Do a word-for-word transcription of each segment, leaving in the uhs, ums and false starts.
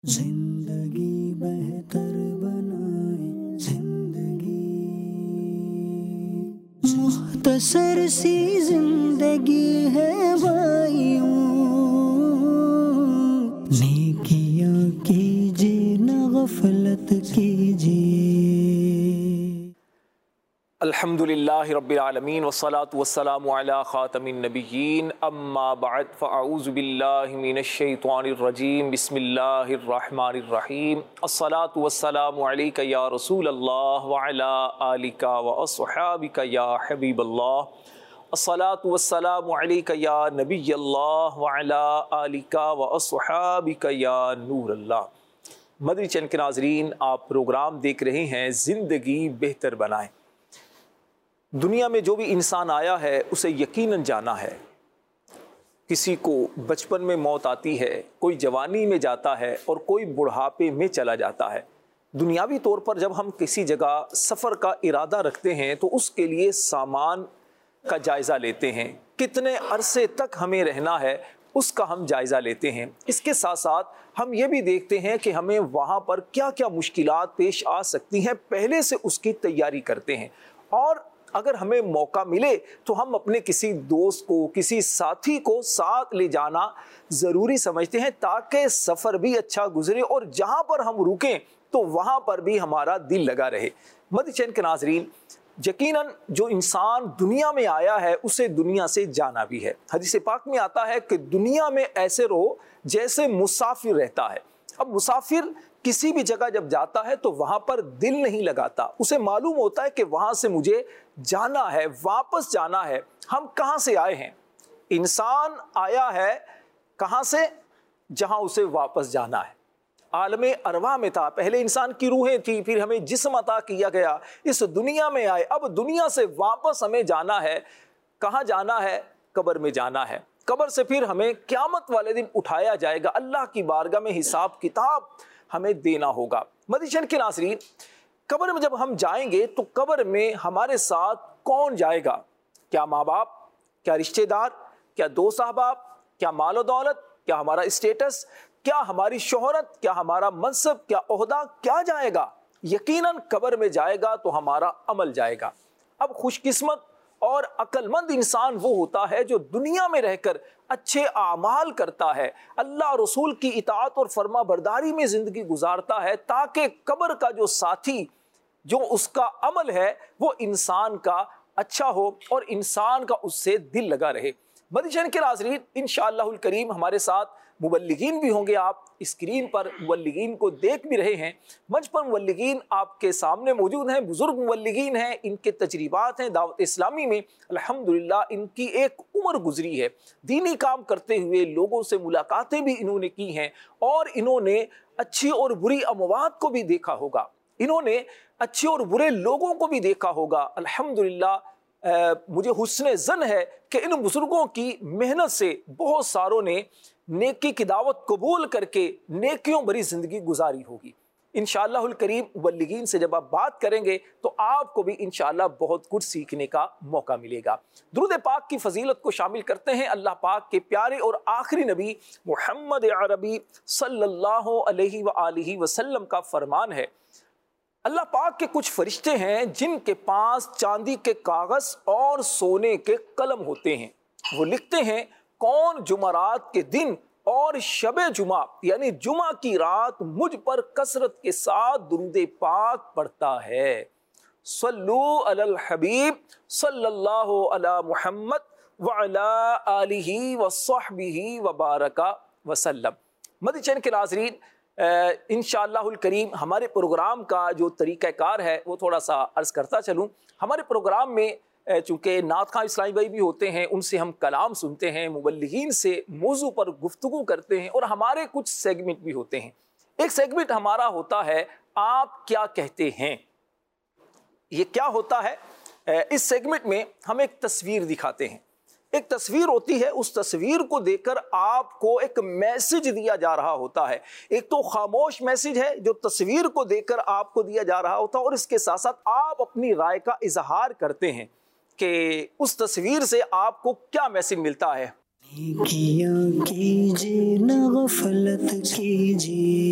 زندگی بہتر بنائے زندگی، مختصر سی زندگی ہے بھائیوں، نیکیاں کیجیے نہ غفلت کیجیے۔ الحمدللہ رب العالمین والصلاة والسلام علی خاتم النبیین، اما بعد فاعوذ باللہ من الشیطان الرجیم، بسم اللہ الرحمن الرحیم۔ الصلاة والسلام علیک یا رسول اللہ وعلی آلک واصحابک یا حبیب اللہ، الصلاة والسلام علیک یا نبی اللہ وعلی آلک واصحابک یا نور اللہ۔ مدنی چینل کے ناظرین، آپ پروگرام دیکھ رہے ہیں زندگی بہتر بنائیں۔ دنیا میں جو بھی انسان آیا ہے اسے یقیناً جانا ہے۔ کسی کو بچپن میں موت آتی ہے، کوئی جوانی میں جاتا ہے اور کوئی بڑھاپے میں چلا جاتا ہے۔ دنیاوی طور پر جب ہم کسی جگہ سفر کا ارادہ رکھتے ہیں تو اس کے لیے سامان کا جائزہ لیتے ہیں، کتنے عرصے تک ہمیں رہنا ہے اس کا ہم جائزہ لیتے ہیں۔ اس کے ساتھ ساتھ ہم یہ بھی دیکھتے ہیں کہ ہمیں وہاں پر کیا کیا مشکلات پیش آ سکتی ہیں، پہلے سے اس کی تیاری کرتے ہیں۔ اور اگر ہمیں موقع ملے تو ہم اپنے کسی دوست کو، کسی ساتھی کو ساتھ لے جانا ضروری سمجھتے ہیں تاکہ سفر بھی اچھا گزرے اور جہاں پر ہم رکیں تو وہاں پر بھی ہمارا دل لگا رہے۔ مدنی چینل کے ناظرین، یقیناً جو انسان دنیا میں آیا ہے اسے دنیا سے جانا بھی ہے۔ حدیث پاک میں آتا ہے کہ دنیا میں ایسے رہو جیسے مسافر رہتا ہے۔ اب مسافر کسی بھی جگہ جب جاتا ہے تو وہاں پر دل نہیں لگاتا، اسے معلوم ہوتا ہے کہ وہاں سے مجھے جانا ہے، واپس جانا ہے۔ ہم کہاں سے آئے ہیں؟ انسان آیا ہے کہاں سے؟ جہاں اسے واپس جانا ہے۔ عالم ارواح میں تھا، پہلے انسان کی روحیں تھی، پھر ہمیں جسم عطا کیا گیا، اس دنیا میں آئے، اب دنیا سے واپس ہمیں جانا ہے۔ کہاں جانا ہے؟ قبر میں جانا ہے۔ قبر سے پھر ہمیں قیامت والے دن اٹھایا جائے گا، اللہ کی بارگاہ میں حساب کتاب ہمیں دینا ہوگا۔ مدنی چینل کے ناظرین، قبر میں جب ہم جائیں گے تو قبر میں ہمارے ساتھ کون جائے گا؟ کیا ماں باپ؟ کیا رشتہ دار؟ کیا دوست احباب؟ کیا مال و دولت؟ کیا ہمارا اسٹیٹس؟ کیا ہماری شہرت؟ کیا ہمارا منصب؟ کیا عہدہ؟ کیا جائے گا؟ یقیناً قبر میں جائے گا تو ہمارا عمل جائے گا۔ اب خوش قسمت اور عقل مند انسان وہ ہوتا ہے جو دنیا میں رہ کر اچھے اعمال کرتا ہے، اللہ رسول کی اطاعت اور فرما برداری میں زندگی گزارتا ہے، تاکہ قبر کا جو ساتھی، جو اس کا عمل ہے وہ انسان کا اچھا ہو اور انسان کا اس سے دل لگا رہے۔ مدنی چینل کے ناظرین، انشاءاللہ الکریم ہمارے ساتھ مبلغین بھی ہوں گے۔ آپ اسکرین پر مبلغین کو دیکھ بھی رہے ہیں، منچ پر مبلغین آپ کے سامنے موجود ہیں، بزرگ مبلغین ہیں، ان کے تجربات ہیں دعوت اسلامی میں۔ الحمدللہ ان کی ایک عمر گزری ہے، دینی کام کرتے ہوئے لوگوں سے ملاقاتیں بھی انہوں نے کی ہیں، اور انہوں نے اچھی اور بری اموات کو بھی دیکھا ہوگا، انہوں نے اچھے اور برے لوگوں کو بھی دیکھا ہوگا۔ الحمدللہ مجھے حسن ظن ہے کہ ان بزرگوں کی محنت سے بہت ساروں نے نیکی کی دعوت قبول کر کے نیکیوں بری زندگی گزاری ہوگی۔ انشاءاللہ الکریم مبلغین سے جب آپ بات کریں گے تو آپ کو بھی انشاءاللہ بہت کچھ سیکھنے کا موقع ملے گا۔ درود پاک کی فضیلت کو شامل کرتے ہیں۔ اللہ پاک کے پیارے اور آخری نبی محمد عربی صلی اللہ علیہ وآلہ وسلم کا فرمان ہے، اللہ پاک کے کچھ فرشتے ہیں جن کے پاس چاندی کے کاغذ اور سونے کے قلم ہوتے ہیں، وہ لکھتے ہیں کون جمعرات کے دن اور شب جمعہ یعنی جمعہ کی رات مجھ پر کثرت کے ساتھ درود پاک پڑھتا ہے۔ صلو علی الحبیب صلی اللہ علی محمد وعلی آلہ وصحبہ وبارک وسلم۔ مدنی چینل کے ناظرین، انشاءاللہ الکریم ہمارے پروگرام کا جو طریقہ کار ہے وہ تھوڑا سا عرض کرتا چلوں۔ ہمارے پروگرام میں چونکہ نعت خواں اسلامی بھائی بھی ہوتے ہیں، ان سے ہم کلام سنتے ہیں، مبلغین سے موضوع پر گفتگو کرتے ہیں، اور ہمارے کچھ سیگمنٹ بھی ہوتے ہیں۔ ایک سیگمنٹ ہمارا ہوتا ہے آپ کیا کہتے ہیں۔ یہ کیا ہوتا ہے؟ اس سیگمنٹ میں ہم ایک تصویر دکھاتے ہیں، ایک تصویر ہوتی ہے، اس تصویر کو دیکھ کر آپ کو ایک میسج دیا جا رہا ہوتا ہے۔ ایک تو خاموش میسج ہے جو تصویر کو دیکھ کر آپ کو دیا جا رہا ہوتا ہے، اور اس کے ساتھ ساتھ آپ اپنی رائے کا اظہار کرتے ہیں کہ اس تصویر سے آپ کو کیا میسج ملتا ہے۔ نیکیاں کیجیے نہ غفلت کیجیے۔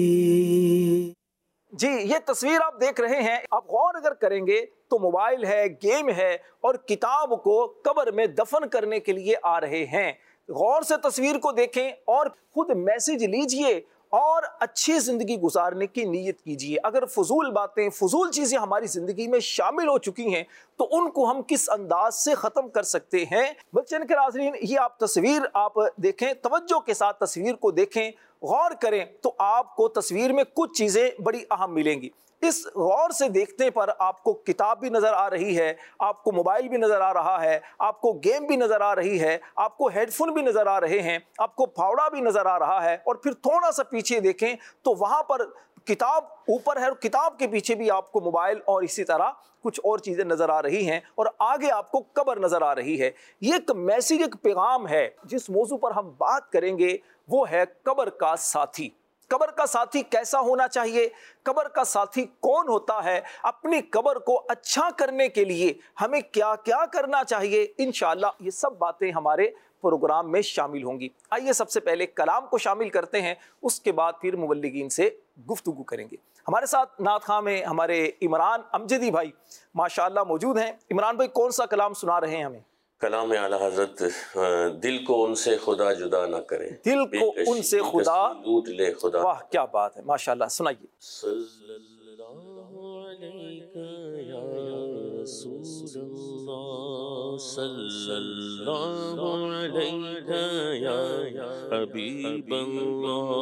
جی یہ تصویر آپ دیکھ رہے ہیں، آپ غور اگر کریں گے تو موبائل ہے، گیم ہے، اور کتاب کو قبر میں دفن کرنے کے لیے آ رہے ہیں۔ غور سے تصویر کو دیکھیں اور خود میسج لیجئے اور اچھی زندگی گزارنے کی نیت کیجئے۔ اگر فضول باتیں، فضول چیزیں ہماری زندگی میں شامل ہو چکی ہیں تو ان کو ہم کس انداز سے ختم کر سکتے ہیں۔ بچن کے ناظرین، یہ آپ تصویر آپ دیکھیں، توجہ کے ساتھ تصویر کو دیکھیں، غور کریں تو آپ کو تصویر میں کچھ چیزیں بڑی اہم ملیں گی۔ اس غور سے دیکھنے پر آپ کو کتاب بھی نظر آ رہی ہے، آپ کو موبائل بھی نظر آ رہا ہے، آپ کو گیم بھی نظر آ رہی ہے، آپ کو ہیڈ فون بھی نظر آ رہے ہیں، آپ کو پھاوڑا بھی نظر آ رہا ہے، اور پھر تھوڑا سا پیچھے دیکھیں تو وہاں پر کتاب اوپر ہے اور کتاب کے پیچھے بھی آپ کو موبائل اور اسی طرح کچھ اور چیزیں نظر آ رہی ہیں، اور آگے آپ کو قبر نظر آ رہی ہے۔ یہ ایک میسیج، ایک پیغام ہے۔ جس موضوع پر ہم بات کریں گے وہ ہے قبر کا ساتھی۔ قبر کا ساتھی کیسا ہونا چاہیے؟ قبر کا ساتھی کون ہوتا ہے؟ اپنی قبر کو اچھا کرنے کے لیے ہمیں کیا کیا کرنا چاہیے؟ انشاءاللہ یہ سب باتیں ہمارے پروگرام میں شامل ہوں گی۔ آئیے سب سے پہلے کلام کو شامل کرتے ہیں، اس کے بعد پھر مبلغین سے گفتگو کریں گے۔ ہمارے ساتھ نعت خواں میں ہمارے عمران امجدی بھائی ماشاءاللہ موجود ہیں۔ عمران بھائی کون سا کلام سنا رہے ہیں ہمیں؟ کلام اعلیٰ حضرت، دل کو ان سے خدا جدا نہ کرے، دل کو ان سے خدا لوٹ لے خدا۔ واہ کیا بات ہے، ماشاءاللہ سنائیے۔ صلی اللہ علیہ یا رسول اللہ، صلی اللہ علیہ یا حبیب اللہ،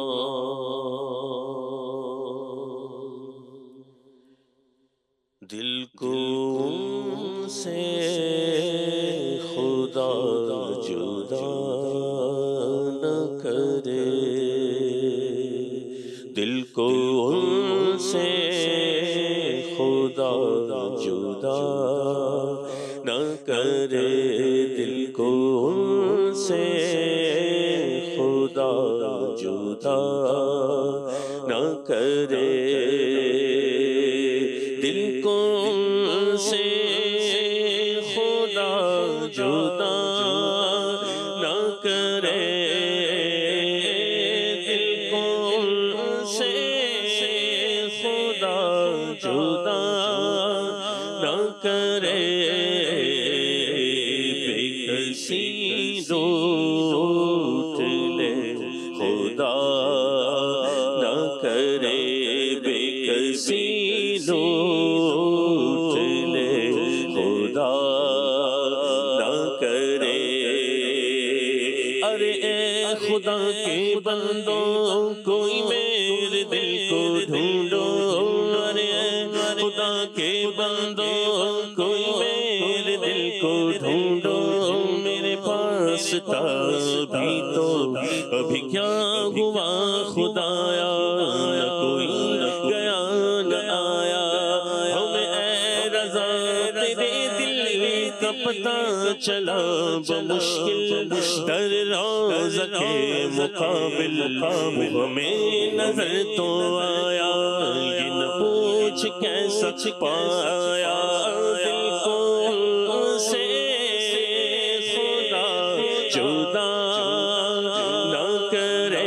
دل کو ان سے خدا جدا نہ کرے، دل کو ان سے خدا جدا نہ کرے، دل کو ان سے خدا جدا نہ کرے، دل کو ان سے خدا جدا نہ کرے، دل کو ان سے خدا جدا نہ کرے، بے کسی لوٹ لے خدا نہ کرے، بے کسی لوٹ لے خدا نہ کرے۔ ارے اے خدا کے بندوں کوئی میرے دل کو ڈھونڈو، ارے اے خدا کے بندوں کوئی میرے دل کو ڈھونڈو، میرے پاس تھا بھی تو ابھی کیا ہوا خدایا، نہ کوئی گیا نہ آیا، ہمیں اے رضا تیرے دل کا پتہ چلا، بمشکل در روز کے مقابل ہمیں نظر تو آیا، یہ نہ پوچھ کیسا پایا، دل کو ان سے خدا جدا نہ کرے،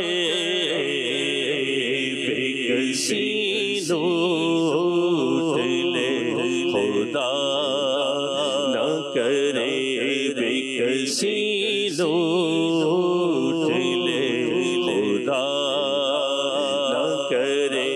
بے کسی لوٹ لے خدا نہ کرے، بے کسی لوٹ لے خدا نہ کرے۔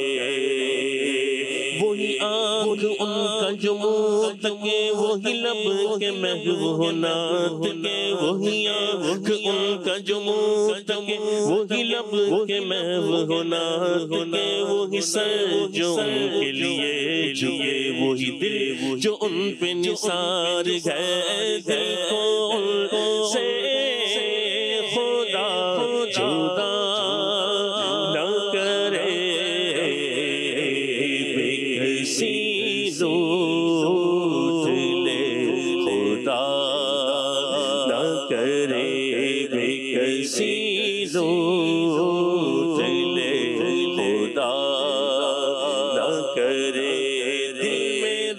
وہی آنکھ ان کا جو منہ تکے، وہی لب کے محو ہونا تکے، وہی آنکھ ان کا جو منہ تکے، وہی لب کے محو ہونا تکے، وہی سر جو ان کے لیے جھکے، وہی دل جو ان پہ نثار گئے، دل کو ان سے خدا جدا نہ کرے، بے کسی لوٹ لے خدا نہ کرے، بے کسی لوٹ لے خدا نہ کرے، دل میں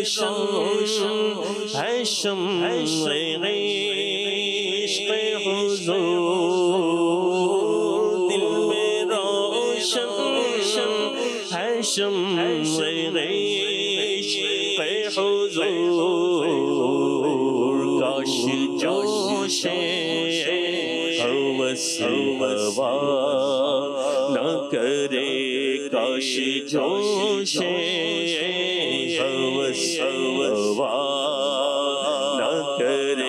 روشن ہے شمع عشق شمع عشق حضور کاش جوش ہوس ہوا نہ کرے کاش جوش ہوس ہوا نہ کرے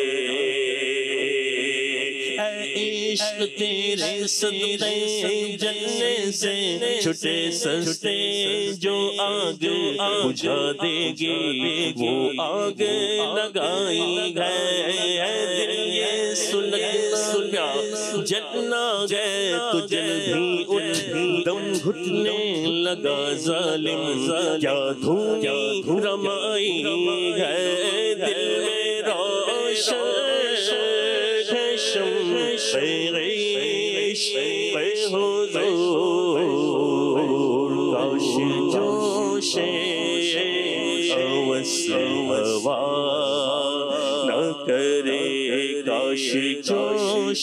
عشق تیرے صدقے جلنے سے چھٹے سستے جو آگ بجھا دے گی وہ آگ لگائی ہے دل یہ سلگنا جلنا گئے تو جل بھی اٹھ دم گھٹنے لگا ظالم کیا دھوم رمائی ہے دل میں روشن عشق حضور کاش جوش ہوس ہوا نہ کرے کاش جوش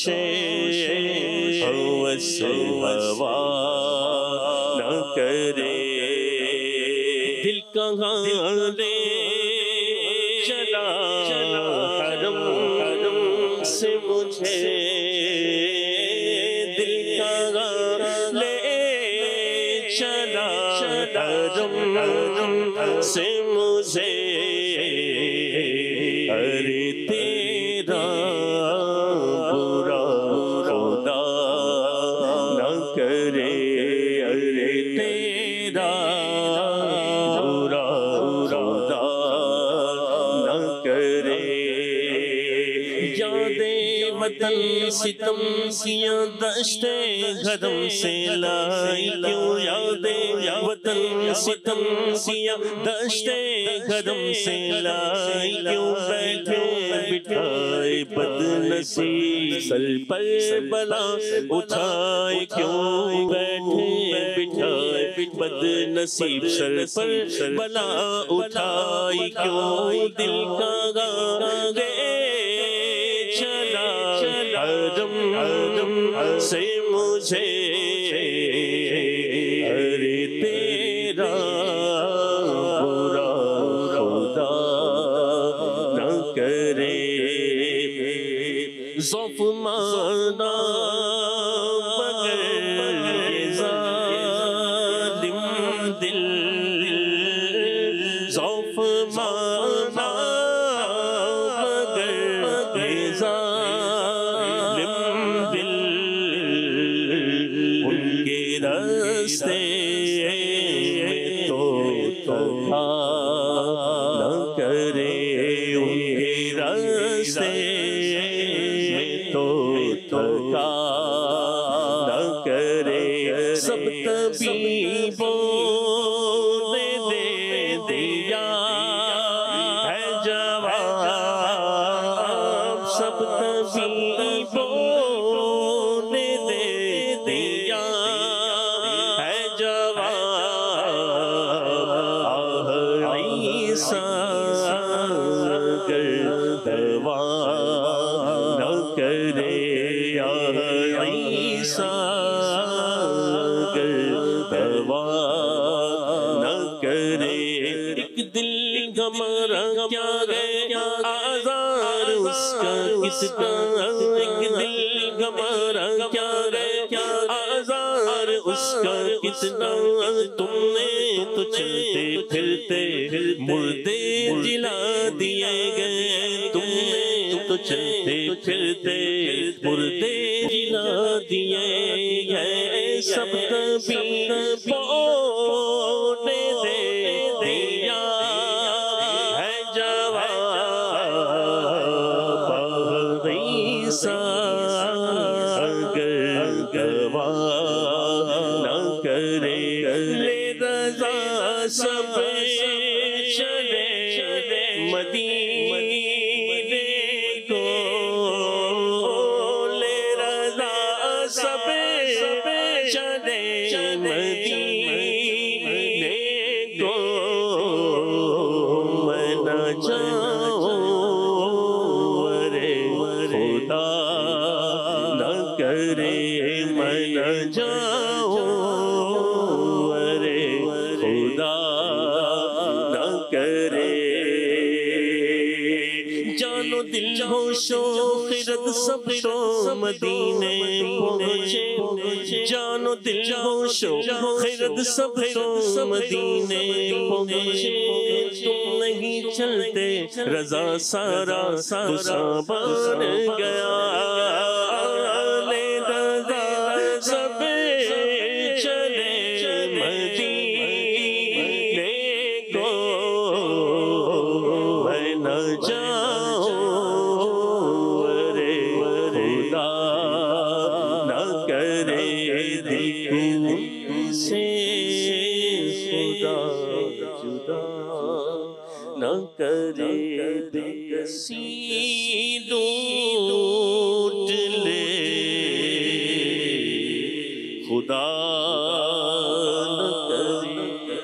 ہوس ہوا نہ کرے دل کہاں لے چلا حرم سے مجھے دل کہاں لے چلا حرم سے مجھے ارے تیرا برا خدا نہ کرے ارے تیرا برا خدا نہ کرے یاد وطن ستم کیا دشتے گھرم سے لائی کیوں یاد وطن ستم کیا دشتے گھرم سے لائی کیوں بیٹھے بٹھائے بد نصیب سر پر بلا اٹھائے کیوں بیٹھے بٹھائے بد نصیب سر پر بلا اٹھائے کیوں دل کا گے حرم سے مجھے ارے تیرا برا خدا نہ کرے ضعف مانا مگر یہ ظالم دل ضعف مانا مگر یہ ظالم رستے میں تو تھا نہ کرے ان کے رستے میں تو تھا نہ کرے سب طبیبوں نے دے دیا ہے جواب سب طبیبوں نے دے دیا دوا نہ کرے یا عیسیٰ گر دوا نہ کرے ایک دل ہمارا کیا گیا آزار اس کا کس کا ایک دل ہمارا کیا گیا آزار اس کا کتنا تم نے تو چلتے پھرتے مردے جلا دیے گئے تم نے تو چلتے پھرتے مردے جلا دیے گئے سب کبھی بونے دے دیا ہے جواب عیسیٰ اگر گواہ نہ کرے لے رضا سب چلے مدینے کو لے رضا سب چلے مدینے کو میں نہ جاؤں ارے خدا نہ کرے میں نہ جاؤں ارے ہوش و خرد سب تو مدینے پہنچے، جان و دل ہوش و خرد سب تو مدینے پہنچے، تم نہیں چلتے رضا سارا بسا بن گیا، لے رضا سب چلے مدینے کو، میں نہ جاؤں ارے خدا نہ کرے دل سے خدا جدا نہ کرے بے کسی لوٹ لے خدا نہ کرے۔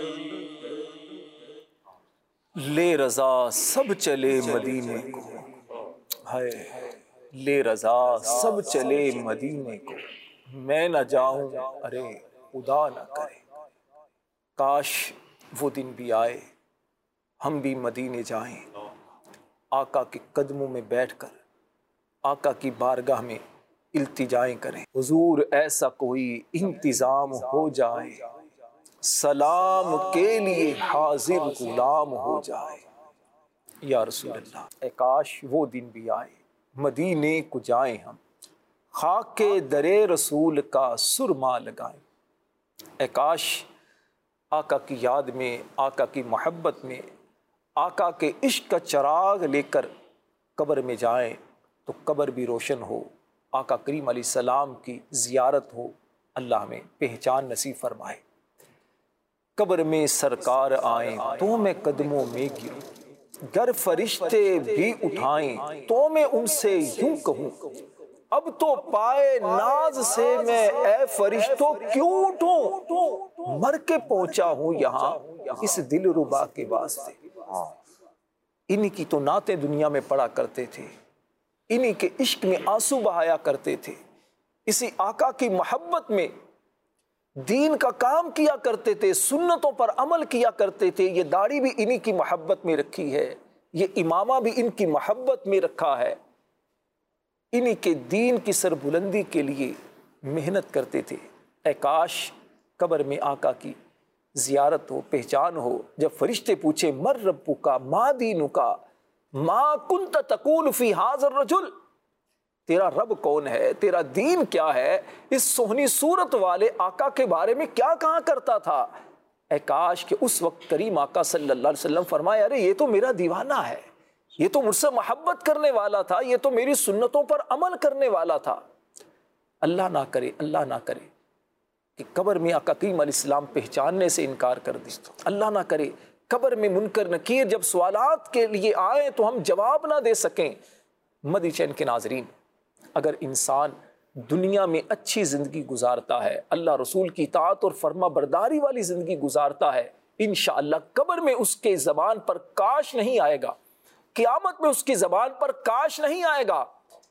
لے رضا سب چلے مدینے کو، ہائے لے رضا سب چلے مدینے کو، میں نہ جاؤں ارے خدا نہ کرے۔ کاش وہ دن بھی آئے ہم بھی مدینے جائیں، آقا کے قدموں میں بیٹھ کر آقا کی بارگاہ میں التجائیں کریں، حضور ایسا کوئی انتظام ہو جائے، سلام کے لیے حاضر غلام ہو جائے۔ یا رسول اللہ، اے کاش وہ دن بھی آئے مدینے کو جائیں ہم، خاک کے درے رسول کا سرما لگائیں۔ اے کاش آقا کی یاد میں، آقا کی محبت میں، آقا کے عشق کا چراغ لے کر قبر میں جائیں تو قبر بھی روشن ہو، آقا کریم علیہ السلام کی زیارت ہو، اللہ ہمیں پہچان نصیب فرمائے۔ قبر میں سرکار آئیں تو میں قدموں میں گروں، گر فرشتے بھی اٹھائیں تو میں ان سے یوں کہوں، اب تو پائے ناز سے میں اے فرشتوں کیوں اٹھوں، مر کے پہنچا ہوں یہاں اس دل ربا کے واسطے۔ انہی کی تو نعتیں دنیا میں پڑھا کرتے تھے، انہی کے عشق میں آنسو بہایا کرتے تھے، اسی آقا کی محبت میں دین کا کام کیا کرتے تھے، سنتوں پر عمل کیا کرتے تھے۔ یہ داڑھی بھی انہی کی محبت میں رکھی ہے، یہ امامہ بھی ان کی محبت میں رکھا ہے، انہی کے دین کی سربلندی کے لیے محنت کرتے تھے۔ اے کاش قبر میں آقا کی زیارت ہو، پہچان ہو، جب فرشتے پوچھے مر ربک ما دینک ما کنت تقول فی ھذا الرجل، تیرا رب کون ہے، تیرا دین کیا ہے، اس سونی صورت والے آقا کے بارے میں کیا کہا کرتا تھا۔ اے کاش کہ اس وقت کریم آقا صلی اللہ علیہ وسلم فرمایا ارے یہ تو میرا دیوانہ ہے، یہ تو مجھ سے محبت کرنے والا تھا، یہ تو میری سنتوں پر عمل کرنے والا تھا۔ اللہ نہ کرے، اللہ نہ کرے کہ قبر میں آقا کریم علیہ السلام پہچاننے سے انکار کر دے، اللہ نہ کرے قبر میں منکر نکیر جب سوالات کے لیے آئیں تو ہم جواب نہ دے سکیں۔ مدنی چین کے ناظرین، اگر انسان دنیا میں اچھی زندگی گزارتا ہے، اللہ رسول کی اطاعت اور فرما برداری والی زندگی گزارتا ہے، انشاءاللہ قبر میں اس کے زبان پر کاش نہیں آئے گا، قیامت میں اس کی زبان پر کاش نہیں آئے گا،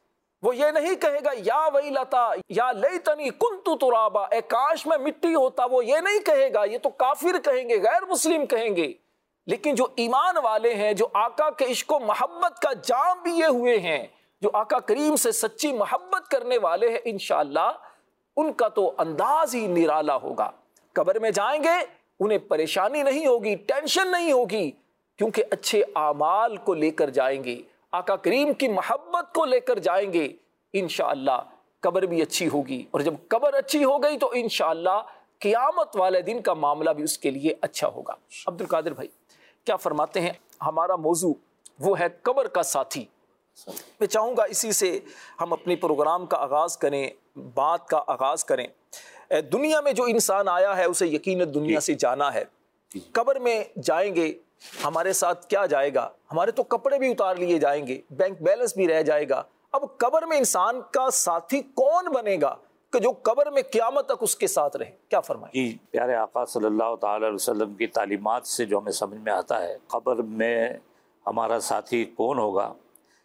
وہ یہ نہیں کہے گا یا ویلتا یا لیتنی کنت ترابا، اے کاش میں مٹی ہوتا، وہ یہ نہیں کہے گا، یہ تو کافر کہیں گے، غیر مسلم کہیں گے۔ لیکن جو ایمان والے ہیں، جو آقا کے عشق و محبت کا جام پیے ہوئے ہیں، جو آقا کریم سے سچی محبت کرنے والے ہیں، انشاءاللہ ان کا تو انداز ہی نرالا ہوگا۔ قبر میں جائیں گے انہیں پریشانی نہیں ہوگی، ٹینشن نہیں ہوگی، کیونکہ اچھے اعمال کو لے کر جائیں گے، آقا کریم کی محبت کو لے کر جائیں گے، انشاءاللہ قبر بھی اچھی ہوگی، اور جب قبر اچھی ہو گئی تو انشاءاللہ قیامت والے دن کا معاملہ بھی اس کے لیے اچھا ہوگا۔ عبد القادر بھائی کیا فرماتے ہیں؟ ہمارا موضوع وہ ہے قبر کا ساتھی۔ میں چاہوں گا اسی سے ہم اپنی پروگرام کا آغاز کریں، بات کا آغاز کریں۔ دنیا میں جو انسان آیا ہے اسے یقیناً دنیا سے جانا ہے، قبر میں جائیں گے ہمارے ساتھ کیا جائے گا؟ ہمارے تو کپڑے بھی اتار لیے جائیں گے، بینک بیلنس بھی رہ جائے گا۔ اب قبر میں انسان کا ساتھی کون بنے گا کہ جو قبر میں قیامت تک اس کے ساتھ رہے؟ کیا فرمائیں؟ جی، پیارے آقا صلی اللہ تعالی علیہ وسلم کی تعلیمات سے جو ہمیں سمجھ میں آتا ہے، قبر میں ہمارا ساتھی کون ہوگا،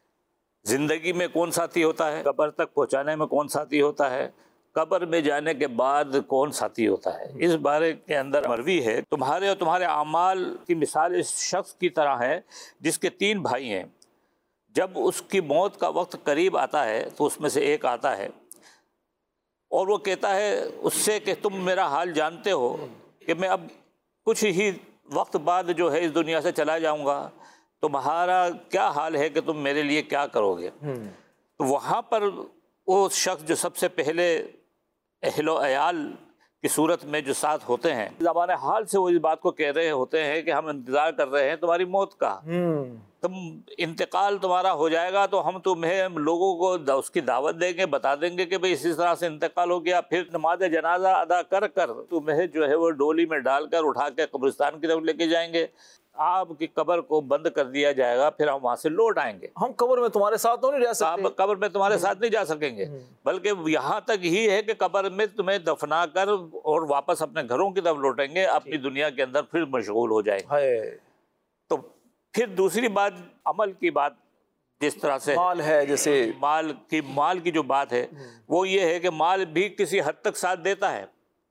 زندگی میں کون ساتھی ہوتا ہے، قبر تک پہنچانے میں کون ساتھی ہوتا ہے، قبر میں جانے کے بعد کون ساتھی ہوتا ہے، اس بارے کے اندر مروی ہے تمہارے اور تمہارے اعمال کی مثال اس شخص کی طرح ہے جس کے تین بھائی ہیں، جب اس کی موت کا وقت قریب آتا ہے تو اس میں سے ایک آتا ہے اور وہ کہتا ہے اس سے کہ تم میرا حال جانتے ہو کہ میں اب کچھ ہی وقت بعد جو ہے اس دنیا سے چلا جاؤں گا، تمہارا کیا حال ہے کہ تم میرے لیے کیا کرو گے؟ تو وہاں پر وہ شخص جو سب سے پہلے اہل و عیال کی صورت میں جو ساتھ ہوتے ہیں، زبان حال سے وہ اس بات کو کہہ رہے ہوتے ہیں کہ ہم انتظار کر رہے ہیں تمہاری موت کا، تم انتقال تمہارا ہو جائے گا تو ہم تمہیں لوگوں کو اس کی دعوت دیں گے، بتا دیں گے کہ بھئی اسی طرح سے انتقال ہو گیا، پھر نماز جنازہ ادا کر کر تمہیں جو ہے وہ ڈولی میں ڈال کر اٹھا کے قبرستان کی طرف لے کے جائیں گے، آپ کی قبر کو بند کر دیا جائے گا، پھر ہم وہاں سے لوٹ آئیں گے، ہم قبر میں تمہارے ساتھ تو نہیں رہ سکتے، قبر میں تمہارے ساتھ نہیں جا سکیں گے، بلکہ یہاں تک ہی ہے کہ قبر میں تمہیں دفنا کر اور واپس اپنے گھروں کی طرف لوٹیں گے، اپنی دنیا کے اندر پھر مشغول ہو جائیں گے۔ تو پھر دوسری بات عمل کی بات، جس طرح سے مال ہے، جیسے مال کی مال کی جو بات ہے وہ یہ ہے کہ مال بھی کسی حد تک ساتھ دیتا ہے،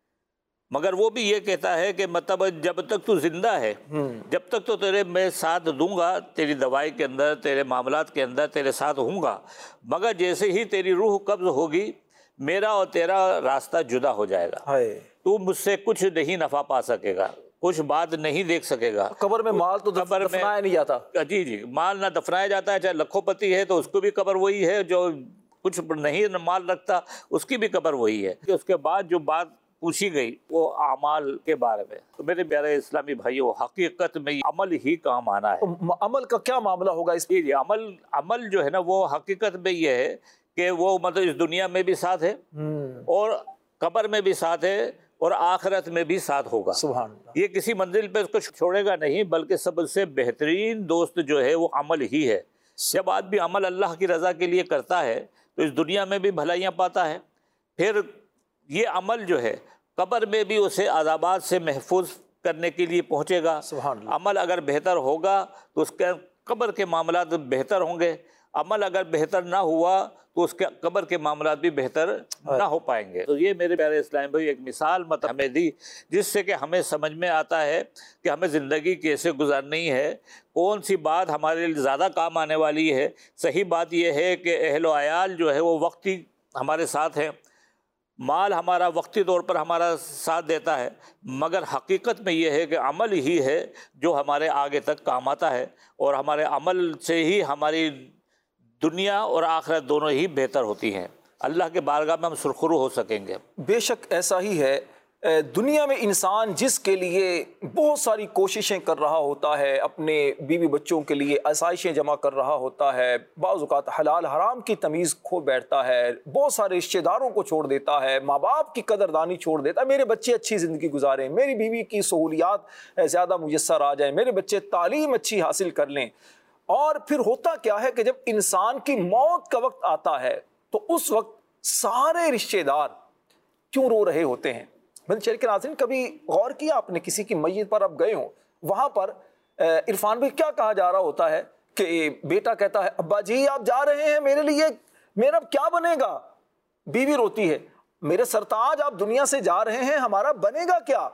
مگر وہ بھی یہ کہتا ہے کہ مطلب جب تک تو زندہ ہے، جب تک تو تیرے میں ساتھ دوں گا، تیری دوائی کے اندر، تیرے معاملات کے اندر تیرے ساتھ ہوں گا، مگر جیسے ہی تیری روح قبض ہوگی میرا اور تیرا راستہ جدا ہو جائے گا، تو مجھ سے کچھ نہیں نفع پا سکے گا، کچھ بات نہیں دیکھ سکے گا۔ قبر میں مال تو دفنایا نہیں جاتا، جی جی مال نہ دفنایا جاتا ہے، چاہے لکھوں پتی ہے تو اس کو بھی قبر وہی ہے، جو کچھ نہیں مال رکھتا اس کی بھی قبر وہی ہے۔ اس کے بعد جو بات پوچھی گئی وہ اعمال کے بارے میں، تو میرے پیارے اسلامی بھائیو، حقیقت میں عمل ہی کام آنا ہے۔ عمل کا کیا معاملہ ہوگا اس جی جی عمل عمل جو ہے نا وہ حقیقت میں یہ ہے کہ وہ مطلب اس دنیا میں بھی ساتھ ہے اور قبر میں بھی ساتھ ہے اور آخرت میں بھی ساتھ ہوگا۔ سبحان اللہ۔ یہ کسی منزل پہ اس کو چھوڑے گا نہیں، بلکہ سب سے بہترین دوست جو ہے وہ عمل ہی ہے۔ جب آدمی عمل اللہ کی رضا کے لیے کرتا ہے تو اس دنیا میں بھی بھلائیاں پاتا ہے، پھر یہ عمل جو ہے قبر میں بھی اسے عذابات سے محفوظ کرنے کے لیے پہنچے گا۔ سبحان اللہ۔ عمل اگر بہتر ہوگا تو اس کے قبر کے معاملات بہتر ہوں گے، عمل اگر بہتر نہ ہوا تو اس کے قبر کے معاملات بھی بہتر نہ ہو پائیں گے۔ تو یہ میرے پیارے اسلام بھائی ایک مثال مت ہمیں دی، جس سے کہ ہمیں سمجھ میں آتا ہے کہ ہمیں زندگی کیسے گزارنی ہے، کون سی بات ہمارے لیے زیادہ کام آنے والی ہے۔ صحیح بات یہ ہے کہ اہل و عیال جو ہے وہ وقتی ہمارے ساتھ ہیں، مال ہمارا وقتی طور پر ہمارا ساتھ دیتا ہے، مگر حقیقت میں یہ ہے کہ عمل ہی ہے جو ہمارے آگے تک کام آتا ہے، اور ہمارے عمل سے ہی ہماری دنیا اور آخرت دونوں ہی بہتر ہوتی ہیں، اللہ کے بارگاہ میں ہم سرخرو ہو سکیں گے۔ بے شک ایسا ہی ہے۔ دنیا میں انسان جس کے لیے بہت ساری کوششیں کر رہا ہوتا ہے، اپنے بیوی بچوں کے لیے آسائشیں جمع کر رہا ہوتا ہے، بعض اوقات حلال حرام کی تمیز کھو بیٹھتا ہے، بہت سارے رشتہ داروں کو چھوڑ دیتا ہے، ماں باپ کی قدردانی چھوڑ دیتا ہے، میرے بچے اچھی زندگی گزاریں، میری بیوی کی سہولیات زیادہ میسر آ جائیں، میرے بچے تعلیم اچھی حاصل کر لیں۔ اور پھر ہوتا کیا ہے کہ جب انسان کی موت کا وقت آتا ہے تو اس وقت سارے رشتہ دار کیوں رو رہے ہوتے ہیں؟ بھائی چل کے ناظرین، کبھی غور کیا آپ نے کسی کی میت پر آپ گئے ہوں، وہاں پر عرفان بھائی کیا کہا جا رہا ہوتا ہے کہ بیٹا کہتا ہے ابا جی آپ جا رہے ہیں، میرے لیے میرا کیا بنے گا؟ بیوی روتی ہے میرے سرتاج آپ دنیا سے جا رہے ہیں، ہمارا بنے گا کیا؟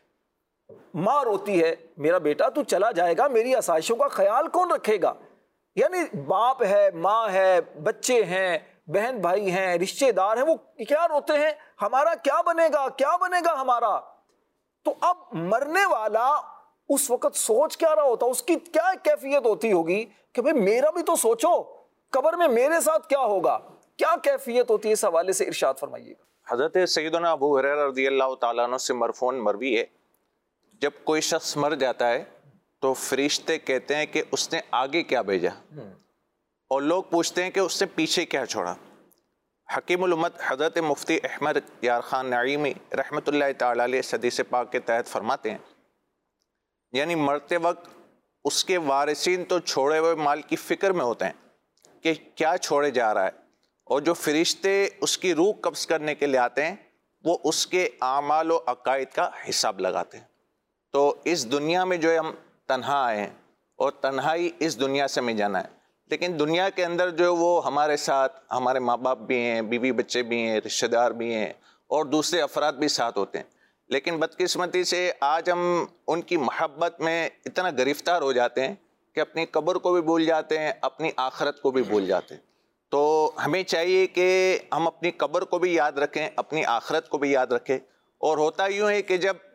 ماں روتی ہے میرا بیٹا تو چلا جائے گا، میری آسائشوں کا خیال کون رکھے گا؟ یعنی باپ ہے، ماں ہے، بچے ہیں، بہن بھائی ہیں، رشتہ دار ہیں، وہ کیا روتے ہیں ہمارا کیا بنے گا، کیا بنے گا ہمارا؟ تو اب مرنے والا اس وقت سوچ کیا رہا ہوتا، اس کی کیا کیفیت ہوتی ہوگی کہ بھئی میرا بھی تو سوچو، قبر میں میرے ساتھ کیا ہوگا، کیا کیفیت ہوتی ہے؟ اس حوالے سے ارشاد فرمائیے گا۔ حضرت سیدنا ابو ہریرہ رضی اللہ تعالیٰ عنہ سے مرفوعاً مروی ہے، جب کوئی شخص مر جاتا ہے تو فرشتے کہتے ہیں کہ اس نے آگے کیا بھیجا، اور لوگ پوچھتے ہیں کہ اس نے پیچھے کیا چھوڑا۔ حکیم الامت حضرت مفتی احمد یار خان نعیمی رحمۃ اللہ تعالیٰ علیہ حدیث پاک کے تحت فرماتے ہیں، یعنی مرتے وقت اس کے وارثین تو چھوڑے ہوئے مال کی فکر میں ہوتے ہیں کہ کیا چھوڑے جا رہا ہے، اور جو فرشتے اس کی روح قبض کرنے کے لیے آتے ہیں وہ اس کے اعمال و عقائد کا حساب لگاتے ہیں۔ تو اس دنیا میں جو ہے ہم تنہا آئے ہیں، اور تنہائی اس دنیا سے ہمیں جانا ہے، لیکن دنیا کے اندر جو وہ ہمارے ساتھ ہمارے ماں باپ بھی ہیں، بیوی بچے بھی ہیں، رشتہ دار بھی ہیں، اور دوسرے افراد بھی ساتھ ہوتے ہیں، لیکن بدقسمتی سے آج ہم ان کی محبت میں اتنا گرفتار ہو جاتے ہیں کہ اپنی قبر کو بھی بھول جاتے ہیں، اپنی آخرت کو بھی بھول جاتے ہیں۔ تو ہمیں چاہیے کہ ہم اپنی قبر کو بھی یاد رکھیں، اپنی آخرت کو بھی یاد رکھیں۔ اور ہوتا یوں ہے کہ جب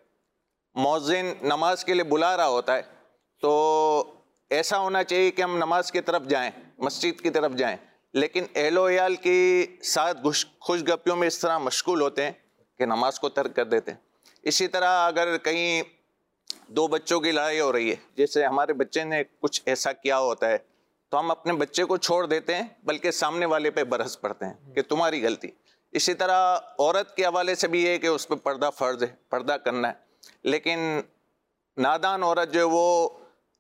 مؤذن نماز کے لیے بلا رہا ہوتا ہے تو ایسا ہونا چاہیے کہ ہم نماز کی طرف جائیں، مسجد کی طرف جائیں، لیکن اہل و عیال کے ساتھ خوش گپیوں میں اس طرح مشغول ہوتے ہیں کہ نماز کو ترک کر دیتے ہیں۔ اسی طرح اگر کہیں دو بچوں کی لڑائی ہو رہی ہے، جیسے ہمارے بچے نے کچھ ایسا کیا ہوتا ہے، تو ہم اپنے بچے کو چھوڑ دیتے ہیں، بلکہ سامنے والے پہ برہس پڑتے ہیں کہ تمہاری غلطی۔ اسی طرح عورت کے حوالے سے بھی یہ کہ اس پہ پردہ فرض ہے، پردہ کرنا ہے، لیکن نادان عورت جو ہے وہ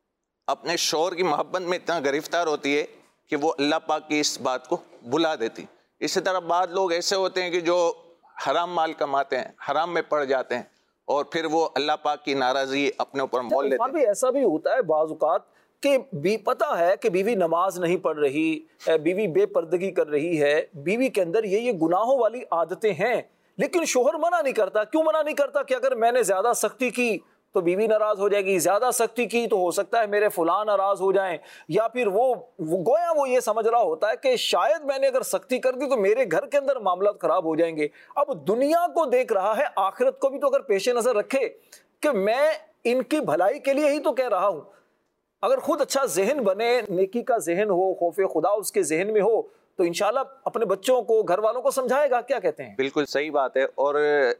اپنے شوہر کی محبت میں اتنا گرفتار ہوتی ہے کہ وہ اللہ پاک کی اس بات کو بھلا دیتی۔ اسی طرح بعض لوگ ایسے ہوتے ہیں کہ جو حرام مال کماتے ہیں، حرام میں پڑ جاتے ہیں، اور پھر وہ اللہ پاک کی ناراضی اپنے اوپر مول لیتے ہیں۔ بھی ایسا بھی ہوتا ہے بعض اوقات کہ بھی پتہ ہے کہ بیوی نماز نہیں پڑھ رہی، بیوی بے پردگی کر رہی ہے، بیوی کے اندر یہ یہ گناہوں والی عادتیں ہیں، لیکن شوہر منع نہیں کرتا۔ کیوں منع نہیں کرتا؟ کہ اگر میں نے زیادہ سختی کی تو بیوی ناراض ہو جائے گی، زیادہ سختی کی تو ہو سکتا ہے میرے فلاں ناراض ہو جائیں، یا پھر وہ گویا وہ یہ سمجھ رہا ہوتا ہے کہ شاید میں نے اگر سختی کر دی تو میرے گھر کے اندر معاملات خراب ہو جائیں گے۔ اب دنیا کو دیکھ رہا ہے، آخرت کو بھی تو اگر پیش نظر رکھے کہ میں ان کی بھلائی کے لیے ہی تو کہہ رہا ہوں۔ اگر خود اچھا ذہن بنے، نیکی کا ذہن ہو، خوف خدا اس کے ذہن میں ہو، تو انشاءاللہ اپنے بچوں کو، گھر والوں کو سمجھائے گا۔ کیا کہتے ہیں؟ بالکل صحیح بات ہے، اور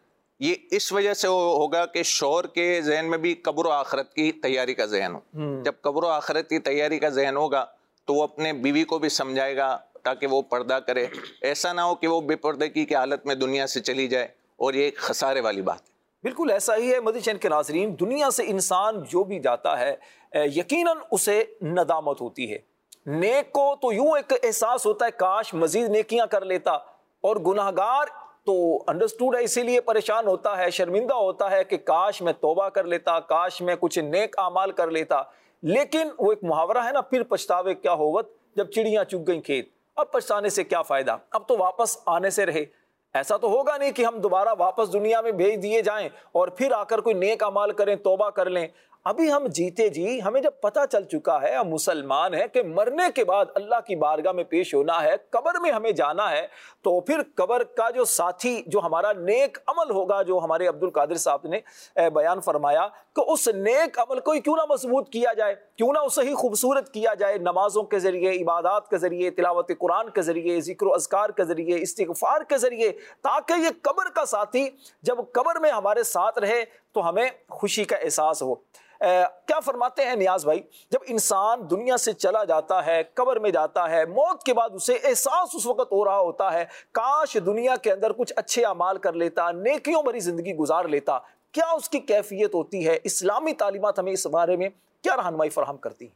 یہ اس وجہ سے ہوگا کہ شوہر کے ذہن میں بھی قبر و آخرت کی تیاری کا ذہن ہو۔ جب قبر و آخرت کی تیاری کا ذہن ہوگا تو وہ اپنے بیوی کو بھی سمجھائے گا تاکہ وہ پردہ کرے۔ ایسا نہ ہو کہ وہ بے پردگی کی حالت میں دنیا سے چلی جائے، اور یہ ایک خسارے والی بات ہے۔ بالکل ایسا ہی ہے مدنی چینل کے ناظرین، دنیا سے انسان جو بھی جاتا ہے یقیناً اسے ندامت ہوتی ہے۔ نیک کو تو یوں ایک احساس ہوتا ہے کاش مزید نیکیاں کر لیتا، اور گناہگار تو انڈرسٹوڈ ہے، اسی لیے پریشان ہوتا ہے، شرمندہ ہوتا ہے کہ کاش میں توبہ کر لیتا، کاش میں کچھ نیک اعمال کر لیتا۔ لیکن وہ ایک محاورہ ہے نا، پھر پچھتاوے کیا ہوت جب چڑیاں چگ گئیں کھیت۔ اب پچھتانے سے کیا فائدہ، اب تو واپس آنے سے رہے۔ ایسا تو ہوگا نہیں کہ ہم دوبارہ واپس دنیا میں بھیج دیے جائیں اور پھر آ کر کوئی نیک اعمال کریں، توبہ کر لیں۔ ابھی ہم جیتے جی ہمیں جب پتہ چل چکا ہے، ہم مسلمان ہیں کہ مرنے کے بعد اللہ کی بارگاہ میں پیش ہونا ہے، قبر میں ہمیں جانا ہے، تو پھر قبر کا جو ساتھی، جو ہمارا نیک عمل ہوگا، جو ہمارے عبد القادر صاحب نے بیان فرمایا کہ اس نیک عمل کو کیوں نہ مضبوط کیا جائے، کیوں نہ اسے ہی خوبصورت کیا جائے، نمازوں کے ذریعے، عبادات کے ذریعے، تلاوت قرآن کے ذریعے، ذکر و اذکار کے ذریعے، استغفار کے ذریعے، تاکہ یہ قبر کا ساتھی جب قبر میں ہمارے ساتھ رہے تو ہمیں خوشی کا احساس ہو۔ کیا فرماتے ہیں نیاز بھائی، جب انسان دنیا سے چلا جاتا ہے، قبر میں جاتا ہے، موت کے بعد اسے احساس اس وقت ہو رہا ہوتا ہے کاش دنیا کے اندر کچھ اچھے اعمال کر لیتا، نیکیوں بھری زندگی گزار لیتا۔ کیا اس کی کیفیت ہوتی ہے؟ اسلامی تعلیمات ہمیں اس بارے میں کیا رہنمائی فراہم کرتی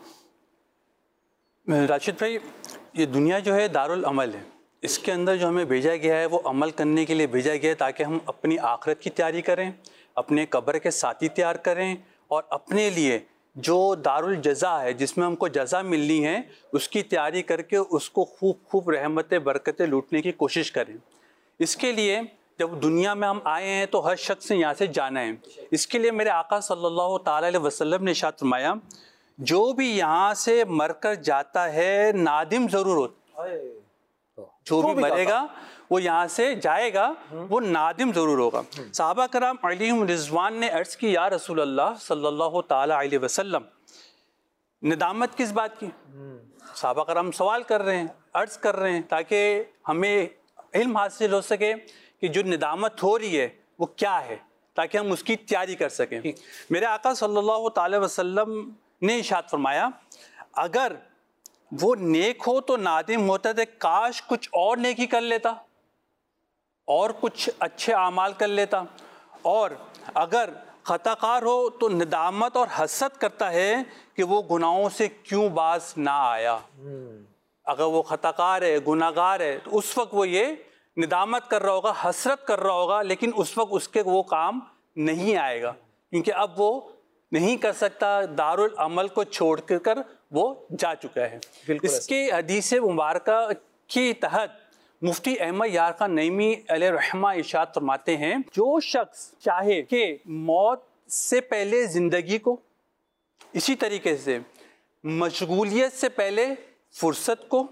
ہیں؟ راشد بھائی، یہ دنیا جو ہے دارالعمل ہے، اس کے اندر جو ہمیں بھیجا گیا ہے وہ عمل کرنے کے لیے بھیجا گیا ہے تاکہ ہم اپنی آخرت کی تیاری کریں، اپنے قبر کے ساتھی تیار کریں، اور اپنے لیے جو دارالجزا ہے جس میں ہم کو جزا ملنی ہے اس کی تیاری کر کے اس کو خوب خوب رحمتیں برکتیں لوٹنے کی کوشش کریں۔ اس کے لیے جب دنیا میں ہم آئے ہیں تو ہر شخص نے یہاں سے جانا ہے۔ اس کے لیے میرے آقا صلی اللہ تعالیٰ علیہ وسلم نے ارشاد فرمایا، جو بھی یہاں سے مر کر جاتا ہے نادم ضرور ہوتا ہے، جو بھی مرے گا وہ یہاں سے جائے گا وہ نادم ضرور ہوگا۔ صحابہ کرام علیہم رضوان نے عرض کی، یا رسول اللہ صلی اللہ تعالیٰ علیہ وسلم، ندامت کس بات کی؟ صحابہ کرام سوال کر رہے ہیں، عرض کر رہے ہیں تاکہ ہمیں علم حاصل ہو سکے کہ جو ندامت ہو رہی ہے وہ کیا ہے، تاکہ ہم اس کی تیاری کر سکیں۔ میرے آقا صلی اللہ تعالیٰ وسلم نے ارشاد فرمایا، اگر وہ نیک ہو تو نادم ہوتا تھا کاش کچھ اور نیکی کر لیتا اور کچھ اچھے اعمال کر لیتا، اور اگر خطا کار ہو تو ندامت اور حسرت کرتا ہے کہ وہ گناہوں سے کیوں باز نہ آیا۔ اگر وہ خطا کار ہے، گناہ گار ہے، تو اس وقت وہ یہ ندامت کر رہا ہوگا، حسرت کر رہا ہوگا، لیکن اس وقت اس کے وہ کام نہیں آئے گا، کیونکہ اب وہ نہیں کر سکتا، دارالعمل کو چھوڑ کر وہ جا چکا ہے۔ اس کی حدیث مبارکہ کے تحت مفتی احمد یار خان نعیمی علیہ رحمہ ارشاد فرماتے ہیں، جو شخص چاہے کہ موت سے پہلے زندگی کو، اسی طریقے سے مشغولیت سے پہلے فرصت کو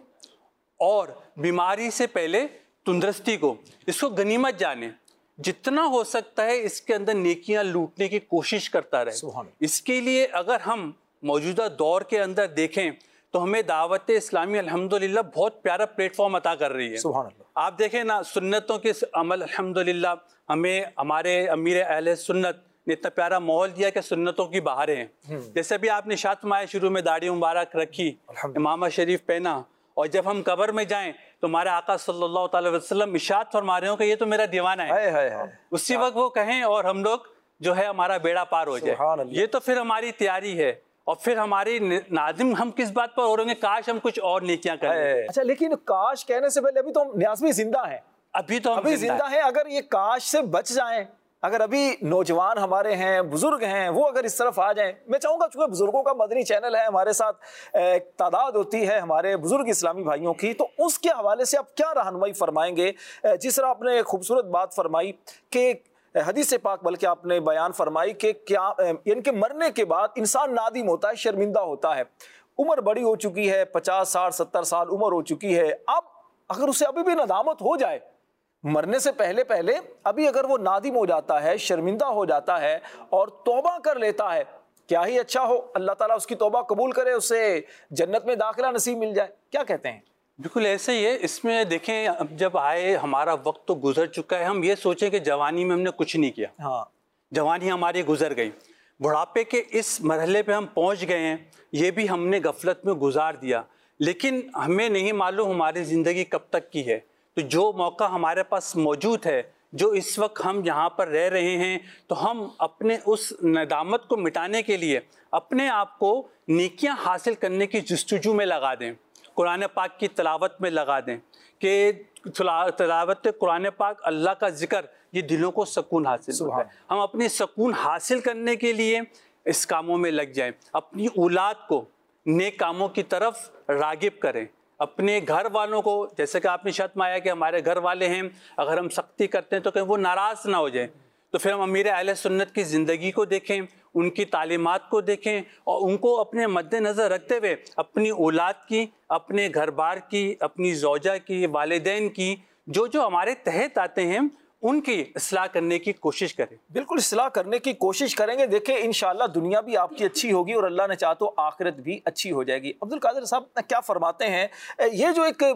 اور بیماری سے پہلے تندرستی کو، اس کو غنیمت جانیں، جتنا ہو سکتا ہے اس کے اندر نیکیاں لوٹنے کی کوشش کرتا رہے۔ اس کے لیے اگر ہم موجودہ دور کے اندر دیکھیں تو ہمیں دعوت اسلامی الحمدللہ بہت پیارا پلیٹ فارم عطا کر رہی ہے۔ سبحان اللہ۔ آپ دیکھیں نا، سنتوں کے عمل الحمدللہ ہمیں ہمارے امیر اہل سنت نے اتنا پیارا ماحول دیا کہ سنتوں کی بہاریں ہیں۔ جیسے بھی آپ نے ارشاد فرمایا، شروع میں داڑھی مبارک رکھی، امامہ شریف پہنا، اور جب ہم قبر میں جائیں تو ہمارے آقا صلی اللہ تعالی وسلم ارشاد فرما رہے ہوں کہ یہ تو میرا دیوانہ ہے، اسی وقت وہ کہیں اور ہم لوگ جو ہے ہمارا بیڑا پار ہو جائے۔ یہ تو پھر ہماری تیاری ہے، اور پھر ہماری نادم ہم کس بات پر ہو رہے ہیں، کاش ہم کچھ اور نیکیاں کریں۔ اچھا، لیکن کاش کہنے سے پہلے ابھی تو ہم نیاز بھی زندہ ہیں، ابھی تو ہم ابھی زندہ ہیں۔ اگر یہ کاش سے بچ جائیں، اگر ابھی نوجوان ہمارے ہیں، بزرگ ہیں، وہ اگر اس طرف آ جائیں، میں چاہوں گا چونکہ بزرگوں کا مدنی چینل ہے، ہمارے ساتھ ایک تعداد ہوتی ہے ہمارے بزرگ اسلامی بھائیوں کی، تو اس کے حوالے سے آپ کیا رہنمائی فرمائیں گے؟ جس طرح آپ نے ایک خوبصورت بات فرمائی کہ حدیث پاک بلکہ آپ نے بیان فرمائی کہ کیا ان کے مرنے کے بعد انسان نادم ہوتا ہے، شرمندہ ہوتا ہے، عمر بڑی ہو چکی ہے، پچاس ساٹھ ستر سال عمر ہو چکی ہے، اب اگر اسے ابھی بھی ندامت ہو جائے مرنے سے پہلے پہلے، ابھی اگر وہ نادم ہو جاتا ہے، شرمندہ ہو جاتا ہے اور توبہ کر لیتا ہے، کیا ہی اچھا ہو، اللہ تعالیٰ اس کی توبہ قبول کرے، اسے جنت میں داخلہ نصیب مل جائے۔ کیا کہتے ہیں؟ بالکل ایسے ہی ہے۔ اس میں دیکھیں، اب جب آئے ہمارا وقت تو گزر چکا ہے، ہم یہ سوچیں کہ جوانی میں ہم نے کچھ نہیں کیا، ہاں، جوانی ہماری گزر گئی، بڑھاپے کے اس مرحلے پہ ہم پہنچ گئے ہیں، یہ بھی ہم نے غفلت میں گزار دیا، لیکن ہمیں نہیں معلوم ہماری زندگی کب تک کی ہے۔ تو جو موقع ہمارے پاس موجود ہے، جو اس وقت ہم یہاں پر رہ رہے ہیں، تو ہم اپنے اس ندامت کو مٹانے کے لیے اپنے آپ کو نیکیاں حاصل کرنے کی جستجو میں لگا دیں، قرآن پاک کی تلاوت میں لگا دیں کہ تلاوت قرآن پاک، اللہ کا ذکر، یہ دلوں کو سکون حاصل ہوتا ہے۔ ہم اپنی سکون حاصل کرنے کے لیے اس کاموں میں لگ جائیں، اپنی اولاد کو نیک کاموں کی طرف راغب کریں، اپنے گھر والوں کو، جیسے کہ آپ نے شرط میں آیا کہ ہمارے گھر والے ہیں، اگر ہم سختی کرتے ہیں تو کہیں وہ ناراض نہ ہو جائیں، تو پھر ہم امیر اہل سنت کی زندگی کو دیکھیں، ان کی تعلیمات کو دیکھیں، اور ان کو اپنے مد نظر رکھتے ہوئے اپنی اولاد کی، اپنے گھر بار کی، اپنی زوجہ کی، والدین کی، جو جو ہمارے تحت آتے ہیں، ان کی اصلاح کرنے کی کوشش کریں۔ بالکل اصلاح کرنے کی کوشش کریں گے۔ دیکھیں انشاءاللہ دنیا بھی آپ کی اچھی ہوگی اور اللہ نے چاہا تو آخرت بھی اچھی ہو جائے گی۔ عبدالقادر صاحب کیا فرماتے ہیں؟ یہ جو ایک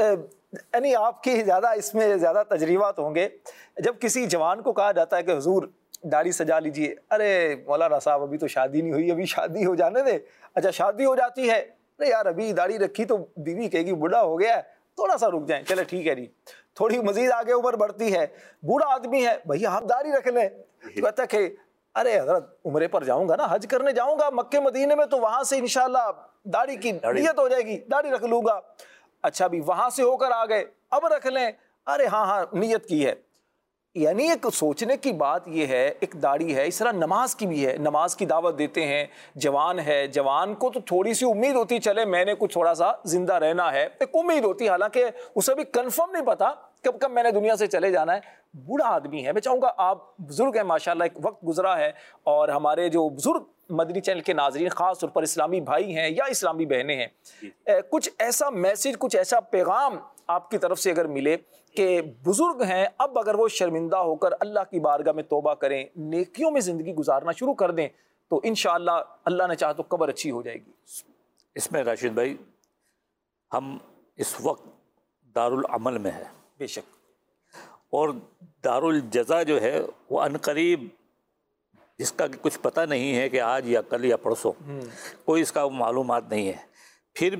یعنی آپ کی زیادہ اس میں زیادہ تجربات ہوں گے، جب کسی جوان کو کہا جاتا ہے کہ حضور داڑھی سجا لیجئے، ارے مولانا صاحب ابھی تو شادی نہیں ہوئی، ابھی شادی ہو جانے دے۔ اچھا شادی ہو جاتی ہے، ارے یار ابھی داڑھی رکھی تو بیوی کہے گی بوڑھا ہو گیا ہے، تھوڑا سا رک جائیں، چلے ٹھیک ہے جی، تھوڑی مزید آگے عمر بڑھتی ہے، بوڑھا آدمی ہے، بھئی آپ داڑھی رکھ لیں، تو کہتا ہے کہ ارے حضرت عمرے پر جاؤں گا نا، حج کرنے جاؤں گا مکہ مدینے میں، تو وہاں سے انشاءاللہ داڑھی کی نیت ہو جائے گی، داڑھی رکھ لوں گا۔ اچھا بھی وہاں سے ہو کر آ گئے، اب رکھ لیں، ارے ہاں ہاں نیت کی ہے۔ یعنی ایک سوچنے کی بات یہ ہے، ایک داڑھی ہے، اس طرح نماز کی بھی ہے، نماز کی دعوت دیتے ہیں، جوان ہے، جوان کو تو تھوڑی سی امید ہوتی، چلے میں نے کچھ تھوڑا سا زندہ رہنا ہے، ایک امید ہوتی، حالانکہ اسے بھی کنفرم نہیں پتا کب کب میں نے دنیا سے چلے جانا ہے۔ بوڑھا آدمی ہے، میں چاہوں گا آپ بزرگ ہیں ماشاءاللہ، ایک وقت گزرا ہے، اور ہمارے جو بزرگ مدنی چینل کے ناظرین، خاص طور پر اسلامی بھائی ہیں یا اسلامی بہنیں ہیں، کچھ ایسا میسج، کچھ ایسا پیغام آپ کی طرف سے اگر ملے کہ بزرگ ہیں، اب اگر وہ شرمندہ ہو کر اللہ کی بارگاہ میں توبہ کریں، نیکیوں میں زندگی گزارنا شروع کر دیں، تو انشاءاللہ اللہ نے چاہا تو قبر اچھی ہو جائے گی۔ اس میں راشد بھائی، ہم اس وقت دارالعمل میں ہے بے شک، اور دارالجزا جو ہے وہ عنقریب، جس کا کچھ پتہ نہیں ہے کہ آج یا کل یا پرسوں، کوئی اس کا معلومات نہیں ہے۔ پھر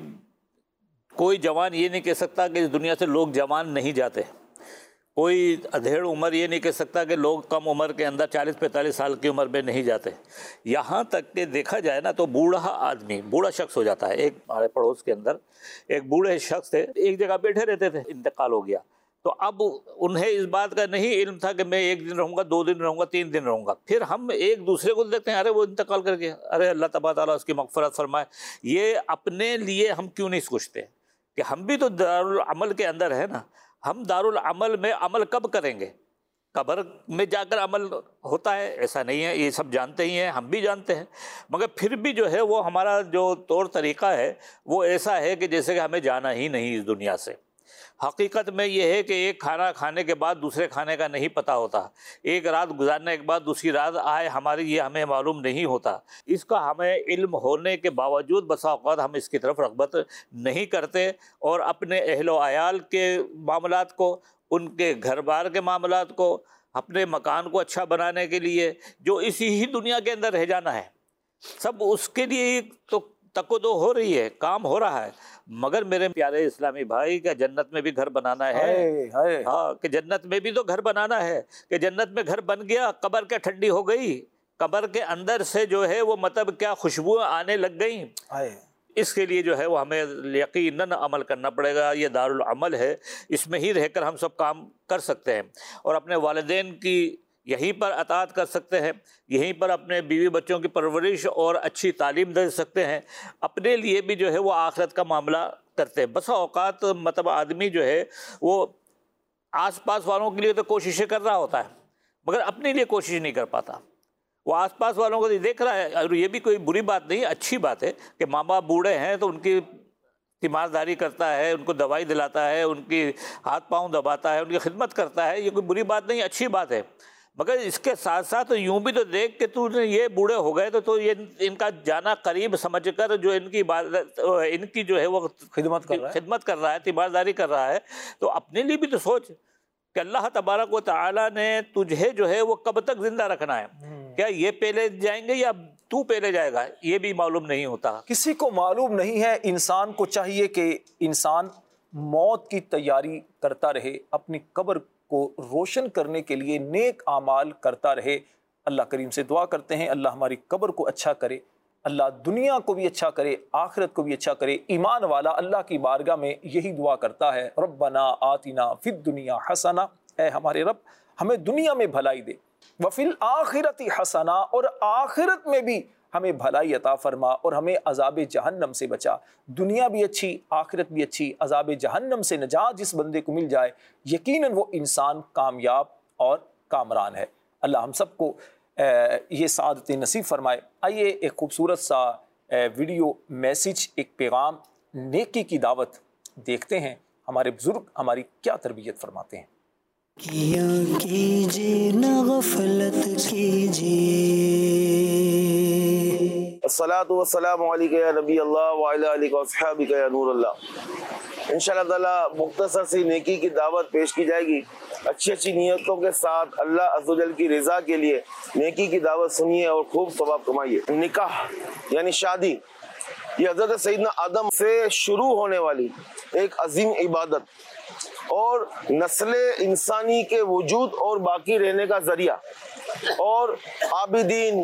کوئی جوان یہ نہیں کہہ سکتا کہ اس دنیا سے لوگ جوان نہیں جاتے، کوئی ادھیڑ عمر یہ نہیں کہہ سکتا کہ لوگ کم عمر کے اندر چالیس پینتالیس سال کی عمر میں نہیں جاتے، یہاں تک کہ دیکھا جائے نا تو بوڑھا آدمی، بوڑھا شخص ہو جاتا ہے۔ ایک ہمارے پڑوس کے اندر ایک بوڑھے شخص تھے، ایک جگہ بیٹھے رہتے تھے، انتقال ہو گیا، تو اب انہیں اس بات کا نہیں علم تھا کہ میں ایک دن رہوں گا، دو دن رہوں گا، تین دن رہوں گا۔ پھر ہم ایک دوسرے کو دیکھتے ہیں، ارے وہ انتقال کر گیا، ارے اللہ تبارک تعالیٰ اس کی مغفرت فرمائے۔ یہ اپنے لیے ہم کیوں نہیں سوچتے کہ ہم بھی تو دارالعمل کے اندر ہے نا؟ ہم دارالعمل میں عمل کب کریں گے؟ قبر میں جا کر عمل ہوتا ہے ایسا نہیں ہے، یہ سب جانتے ہی ہیں، ہم بھی جانتے ہیں، مگر پھر بھی جو ہے وہ ہمارا جو طور طریقہ ہے وہ ایسا ہے کہ جیسے کہ ہمیں جانا ہی نہیں اس دنیا سے۔ حقیقت میں یہ ہے کہ ایک کھانا کھانے کے بعد دوسرے کھانے کا نہیں پتہ ہوتا، ایک رات گزارنے کے بعد دوسری رات آئے ہماری یہ ہمیں معلوم نہیں ہوتا۔ اس کا ہمیں علم ہونے کے باوجود بسا اوقات ہم اس کی طرف رغبت نہیں کرتے، اور اپنے اہل و عیال کے معاملات کو، ان کے گھر بار کے معاملات کو، اپنے مکان کو اچھا بنانے کے لیے جو اسی ہی دنیا کے اندر رہ جانا ہے، سب اس کے لیے تو تک و دو ہو رہی ہے، کام ہو رہا ہے، مگر میرے پیارے اسلامی بھائی کا جنت میں بھی گھر بنانا ہے، ہاں کہ جنت میں بھی تو گھر بنانا ہے، کہ جنت میں گھر بن گیا، قبر کیا ٹھنڈی ہو گئی، قبر کے اندر سے جو ہے وہ مطلب کیا خوشبوئیں آنے لگ گئیں، اس کے لیے جو ہے وہ ہمیں یقیناً عمل کرنا پڑے گا۔ یہ دارالعمل ہے، اس میں ہی رہ کر ہم سب کام کر سکتے ہیں، اور اپنے والدین کی یہیں پر اطاعت کر سکتے ہیں، یہیں پر اپنے بیوی بچوں کی پرورش اور اچھی تعلیم دے سکتے ہیں، اپنے لیے بھی جو ہے وہ آخرت کا معاملہ کرتے ہیں۔ بسا اوقات مطلب آدمی جو ہے وہ آس پاس والوں کے لیے تو کوششیں کر رہا ہوتا ہے، مگر اپنے لیے کوشش نہیں کر پاتا، وہ آس پاس والوں کو دیکھ رہا ہے، اور یہ بھی کوئی بری بات نہیں، اچھی بات ہے کہ ماں باپ بوڑھے ہیں تو ان کی تیمارداری کرتا ہے، ان کو دوائی دلاتا ہے، ان کی ہاتھ پاؤں دباتا ہے، ان کی خدمت کرتا ہے، یہ کوئی بری بات نہیں، اچھی بات ہے، مگر اس کے ساتھ ساتھ یوں بھی تو دیکھ کہ تو یہ بوڑھے ہو گئے تو تو یہ ان کا جانا قریب سمجھ کر جو ان کی عبادت، ان کی جو ہے وہ خدمت کر رہا ہے خدمت کر رہا ہے، تیمارداری کر رہا ہے، تو اپنے لیے بھی تو سوچ کہ اللہ تبارک و تعالیٰ نے تجھے جو ہے وہ کب تک زندہ رکھنا ہے، کیا یہ پہلے جائیں گے یا تو پہلے جائے گا، یہ بھی معلوم نہیں ہوتا، کسی کو معلوم نہیں ہے۔ انسان کو چاہیے کہ انسان موت کی تیاری کرتا رہے، اپنی قبر کو روشن کرنے کے لیے نیک اعمال کرتا رہے۔ اللہ کریم سے دعا کرتے ہیں اللہ ہماری قبر کو اچھا کرے، اللہ دنیا کو بھی اچھا کرے، آخرت کو بھی اچھا کرے۔ ایمان والا اللہ کی بارگاہ میں یہی دعا کرتا ہے، ربنا آتنا فی الدنیا حسنہ، اے ہمارے رب ہمیں دنیا میں بھلائی دے، وفی الآخرۃ حسنہ، اور آخرت میں بھی ہمیں بھلائی عطا فرما اور ہمیں عذاب جہنم سے بچا۔ دنیا بھی اچھی، آخرت بھی اچھی، عذاب جہنم سے نجات جس بندے کو مل جائے یقیناً وہ انسان کامیاب اور کامران ہے۔ اللہ ہم سب کو یہ سعادت نصیب فرمائے۔ آئیے ایک خوبصورت سا ویڈیو میسیج، ایک پیغام نیکی کی دعوت دیکھتے ہیں، ہمارے بزرگ ہماری کیا تربیت فرماتے ہیں۔ کیا کیجیے نہ غفلت کیجیے، الصلاۃ والسلام علیک یا نبی اللہ وعلی آلک واصحابک یا نور اللہ۔ انشاءاللہ تعالی مختصر سی نیکی کی دعوت پیش کی جائے گی، اچھی اچھی نیتوں کے ساتھ اللہ عز و جل کی رضا کے لیے نیکی کی دعوت سنیے اور خوب ثواب کمائیے۔ نکاح یعنی شادی، یہ حضرت سیدنا آدم سے شروع ہونے والی ایک عظیم عبادت اور نسل انسانی کے وجود اور باقی رہنے کا ذریعہ، اور عابدین،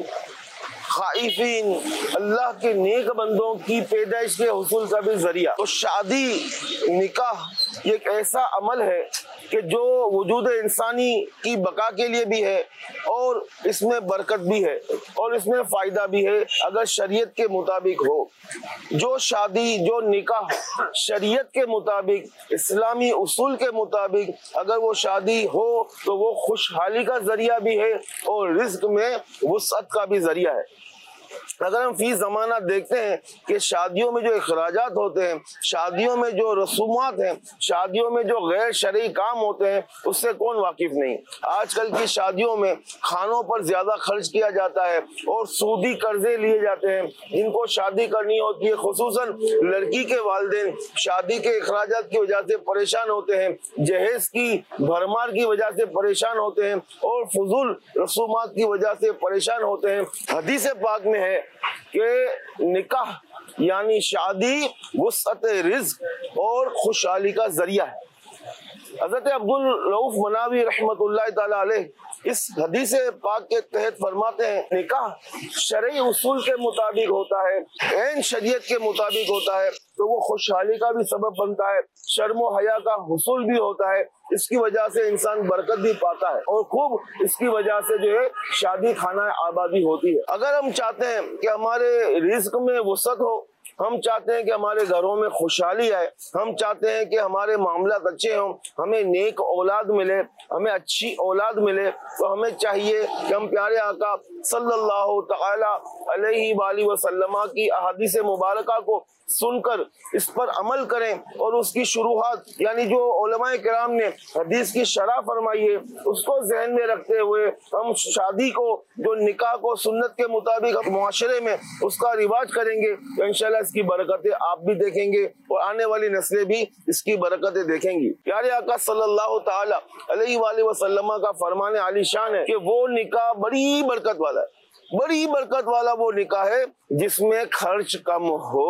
خائفین، اللہ کے نیک بندوں کی پیدائش کے حصول کا بھی ذریعہ۔ تو شادی، نکاح یہ ایک ایسا عمل ہے کہ جو وجود انسانی کی بقا کے لیے بھی ہے، اور اس میں برکت بھی ہے اور اس میں فائدہ بھی ہے اگر شریعت کے مطابق ہو۔ جو شادی، جو نکاح شریعت کے مطابق، اسلامی اصول کے مطابق اگر وہ شادی ہو تو وہ خوشحالی کا ذریعہ بھی ہے اور رزق میں وسعت کا بھی ذریعہ ہے۔ اگر ہم فی زمانہ دیکھتے ہیں کہ شادیوں میں جو اخراجات ہوتے ہیں، شادیوں میں جو رسومات ہیں، شادیوں میں جو غیر شرعی کام ہوتے ہیں، اس سے کون واقف نہیں۔ آج کل کی شادیوں میں کھانوں پر زیادہ خرچ کیا جاتا ہے اور سودی قرضے لیے جاتے ہیں۔ جن کو شادی کرنی ہوتی ہے، خصوصاً لڑکی کے والدین شادی کے اخراجات کی وجہ سے پریشان ہوتے ہیں، جہیز کی بھرمار کی وجہ سے پریشان ہوتے ہیں اور فضول رسومات کی وجہ سے پریشان ہوتے ہیں۔ حدیث پاک میں ہے کہ نکاح یعنی شادی وسعت رزق اور خوشحالی کا ذریعہ ہے۔ حضرت عبدالرؤف مناوی رحمۃ اللہ تعالی علیہ اس حدیث پاک کے تحت فرماتے ہیں، نکاح شرعی اصول کے مطابق ہوتا ہے، عین شریعت کے مطابق ہوتا ہے تو وہ خوشحالی کا بھی سبب بنتا ہے، شرم و حیا کا حصول بھی ہوتا ہے، اس کی وجہ سے انسان برکت بھی پاتا ہے اور خوب اس کی وجہ سے جو ہے شادی خانہ آبادی ہوتی ہے۔ اگر ہم چاہتے ہیں کہ ہمارے رزق میں وسعت ہو، ہم چاہتے ہیں کہ ہمارے گھروں میں خوشحالی آئے، ہم چاہتے ہیں کہ ہمارے معاملات اچھے ہوں، ہمیں نیک اولاد ملے، ہمیں اچھی اولاد ملے، تو ہمیں چاہیے کہ ہم پیارے آقا صلی اللہ تعالی علیہ وآلہ وسلم کی احادیث مبارکہ کو سن کر اس پر عمل کریں، اور اس کی شروحات یعنی جو علماء کرام نے حدیث کی شرح فرمائی ہے اس کو ذہن میں رکھتے ہوئے ہم شادی کو، جو نکاح کو سنت کے مطابق معاشرے میں اس کا رواج کریں گے تو انشاءاللہ اس کی برکتیں آپ بھی دیکھیں گے اور آنے والی نسلیں بھی اس کی برکتیں دیکھیں گی۔ پیارے آقا صلی اللہ تعالی علیہ وآلہ وسلم کا فرمان عالی شان ہے کہ وہ نکاح بڑی برکت والا ہے، بڑی برکت والا وہ نکاح ہے جس میں خرچ کم ہو،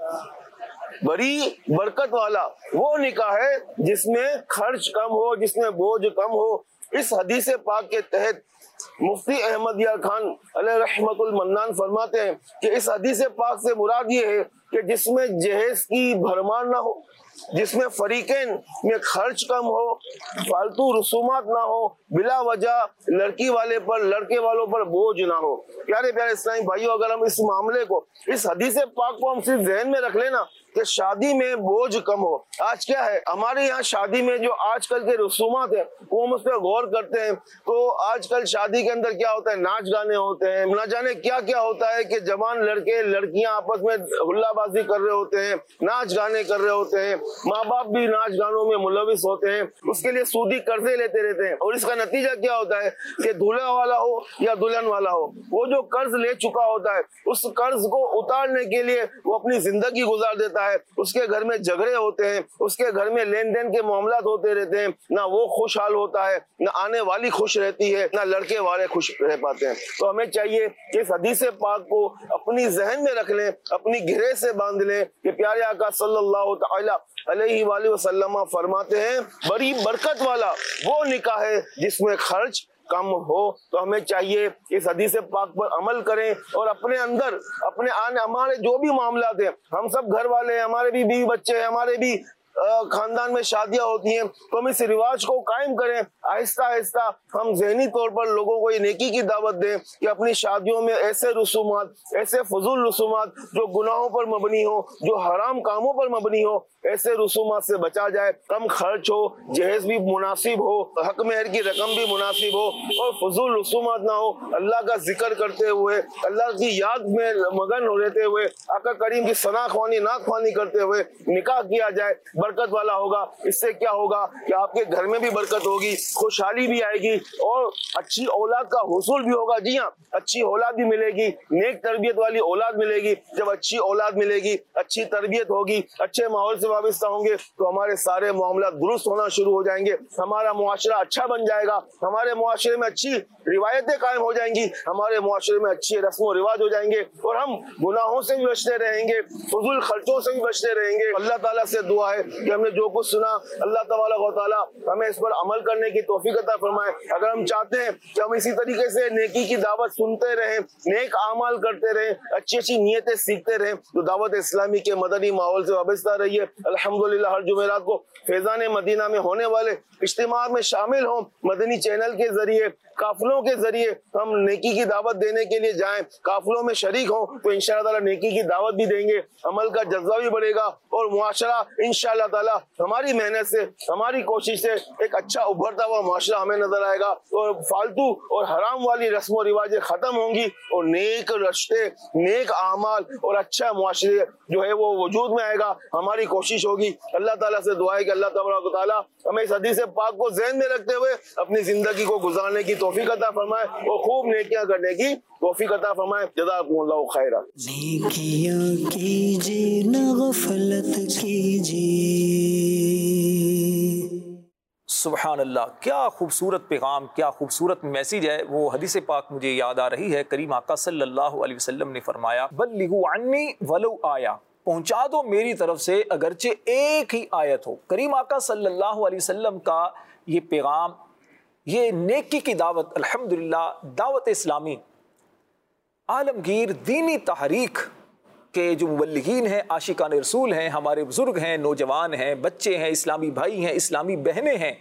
بڑی برکت والا وہ نکاح ہے جس میں خرچ کم ہو، جس میں بوجھ کم ہو۔ اس حدیث پاک کے تحت مفتی احمد یار خان علیہ رحمت المنان فرماتے ہیں کہ اس حدیث پاک سے مراد یہ ہے کہ جس میں جہیز کی بھرمار نہ ہو، جس میں فریقین میں خرچ کم ہو، فالتو رسومات نہ ہو، بلا وجہ لڑکی والے پر لڑکے والوں پر بوجھ نہ ہو۔ پیارے پیارے اسلامی بھائیوں، اگر ہم اس معاملے کو، اس حدیث پاک کو ہم صرف ذہن میں رکھ لینا کہ شادی میں بوجھ کم ہو۔ آج کیا ہے ہمارے یہاں شادی میں جو آج کل کے رسومات ہیں وہ ہم اس پہ غور کرتے ہیں تو آج کل شادی کے اندر کیا ہوتا ہے، ناچ گانے ہوتے ہیں، نہ جانے کیا کیا ہوتا ہے کہ جوان لڑکے لڑکیاں آپس میں ہلا بازی کر رہے ہوتے ہیں، ناچ گانے کر رہے ہوتے ہیں، ماں باپ بھی ناچ گانوں میں ملوث ہوتے ہیں، اس کے لیے سودی قرضے لیتے رہتے ہیں، اور اس کا نتیجہ کیا ہوتا ہے کہ دولہا والا ہو یا دلہن والا ہو، وہ جو قرض لے چکا ہوتا ہے اس قرض کو اتارنے کے لیے وہ اپنی زندگی گزار دیتا ہے، اس کے گھر میں جھگڑے ہوتے ہیں، اس کے گھر میں لین دین کے معاملات ہوتے رہتے ہیں، نہ وہ خوشحال ہوتا ہے، نہ آنے والی خوش رہتی ہے، نہ لڑکے والے خوش رہ پاتے ہیں۔ تو ہمیں چاہیے کہ اس حدیث پاک کو اپنی ذہن میں رکھ لیں، اپنی گھرے سے باندھ لیں کہ پیارے آقا صلی اللہ تعالی علیہ وآلہ وسلم فرماتے ہیں بڑی برکت والا وہ نکاح ہے جس میں خرچ کم ہو۔ تو ہمیں چاہیے اس حدیث پاک پر عمل کریں اور اپنے اندر اپنے آنے ہمارے جو بھی معاملات ہیں، ہم سب گھر والے ہیں، ہمارے بھی بیوی بچے ہیں، ہمارے بھی خاندان میں شادیاں ہوتی ہیں، تو ہم اس رواج کو قائم کریں، آہستہ آہستہ ہم ذہنی طور پر لوگوں کو یہ نیکی کی دعوت دیں کہ اپنی شادیوں میں ایسے رسومات، ایسے فضول رسومات جو گناہوں پر مبنی ہو، جو حرام کاموں پر مبنی ہو، ایسے رسومات سے بچا جائے، کم خرچ ہو، جہیز بھی مناسب ہو، حق مہر کی رقم بھی مناسب ہو، اور فضول رسومات نہ ہو، اللہ کا ذکر کرتے ہوئے، اللہ کی یاد میں مگن رہتے ہوئے، آقا کریم کی ثنا خوانی نعت خوانی کرتے ہوئے نکاح کیا جائے، برکت والا ہوگا۔ اس سے کیا ہوگا کہ آپ کے گھر میں بھی برکت ہوگی، خوشحالی بھی آئے گی، اور اچھی اولاد کا حصول بھی ہوگا۔ جی ہاں، اچھی اولاد بھی ملے گی، نیک تربیت والی اولاد ملے گی۔ جب اچھی اولاد ملے گی، اچھی تربیت ہوگی، اچھے ماحول سے وابستہ ہوں گے تو ہمارے سارے معاملات درست ہونا شروع ہو جائیں گے، ہمارا معاشرہ اچھا بن جائے گا، ہمارے معاشرے میں اچھی روایتیں قائم ہو جائیں گی، ہمارے معاشرے میں اچھی رسم و رواج ہو جائیں گے، اور ہم گناہوں سے بھی بچتے رہیں گے، فضول خرچوں سے بھی بچتے رہیں گے۔ اللہ تعالیٰ سے دعا ہے کہ ہم نے جو کچھ سنا اللہ تبارک و تعالیٰ ہمیں اس پر عمل کرنے کی توفیق عطا فرمائے۔ اگر ہم چاہتے ہیں کہ ہم اسی طریقے سے نیکی کی دعوت سنتے رہیں، نیک اعمال کرتے رہیں، اچھی اچھی نیتیں سیکھتے رہیں، تو دعوت اسلامی کے مدنی ماحول سے وابستہ رہیے۔ الحمدللہ ہر جمعرات کو فیضان مدینہ میں ہونے والے اجتماع میں شامل ہوں، مدنی چینل کے ذریعے، قافلوں کے ذریعے ہم نیکی کی دعوت دینے کے لیے جائیں، قافلوں میں شریک ہوں تو انشاءاللہ تعالیٰ نیکی کی دعوت بھی دیں گے، عمل کا جذبہ بھی بڑھے گا، اور معاشرہ انشاءاللہ تعالیٰ ہماری محنت سے، ہماری کوشش سے ایک اچھا ابھرتا ہوا معاشرہ ہمیں نظر آئے گا، اور فالتو اور حرام والی رسم و رواجیں ختم ہوں گی، اور نیک رشتے، نیک اعمال اور اچھا معاشرے جو ہے وہ وجود میں آئے گا۔ ہماری کوشش ہوگی۔ اللہ تعالیٰ سے دعا ہے کہ اللہ تبارک و تعالیٰ ہمیں اس حدیث پاک کو ذہن میں رکھتے ہوئے اپنی زندگی کو گزارنے کی توفیق عطا فرمائے اور خوب نیکیاں کرنے کی توفیق عطا فرمائے۔ جزاکم اللہ خیرا۔ نیکیاں کیجیے نہ غفلت کیجیے۔ سبحان اللہ، کیا خوبصورت پیغام، کیا خوبصورت میسیج ہے۔ وہ حدیث پاک مجھے یاد آ رہی ہے، کریم آقا صلی اللہ علیہ وسلم نے فرمایا بلغوا عنی ولو آیا، پہنچا دو میری طرف سے اگرچہ ایک ہی آیت ہو۔ کریم آقا صلی اللہ علیہ وسلم کا یہ پیغام، یہ نیکی کی دعوت، الحمدللہ دعوت اسلامی عالمگیر دینی تحریک کے جو مبلغین ہیں، عاشقان رسول ہیں، ہمارے بزرگ ہیں، نوجوان ہیں، بچے ہیں، اسلامی بھائی ہیں، اسلامی بہنیں ہیں،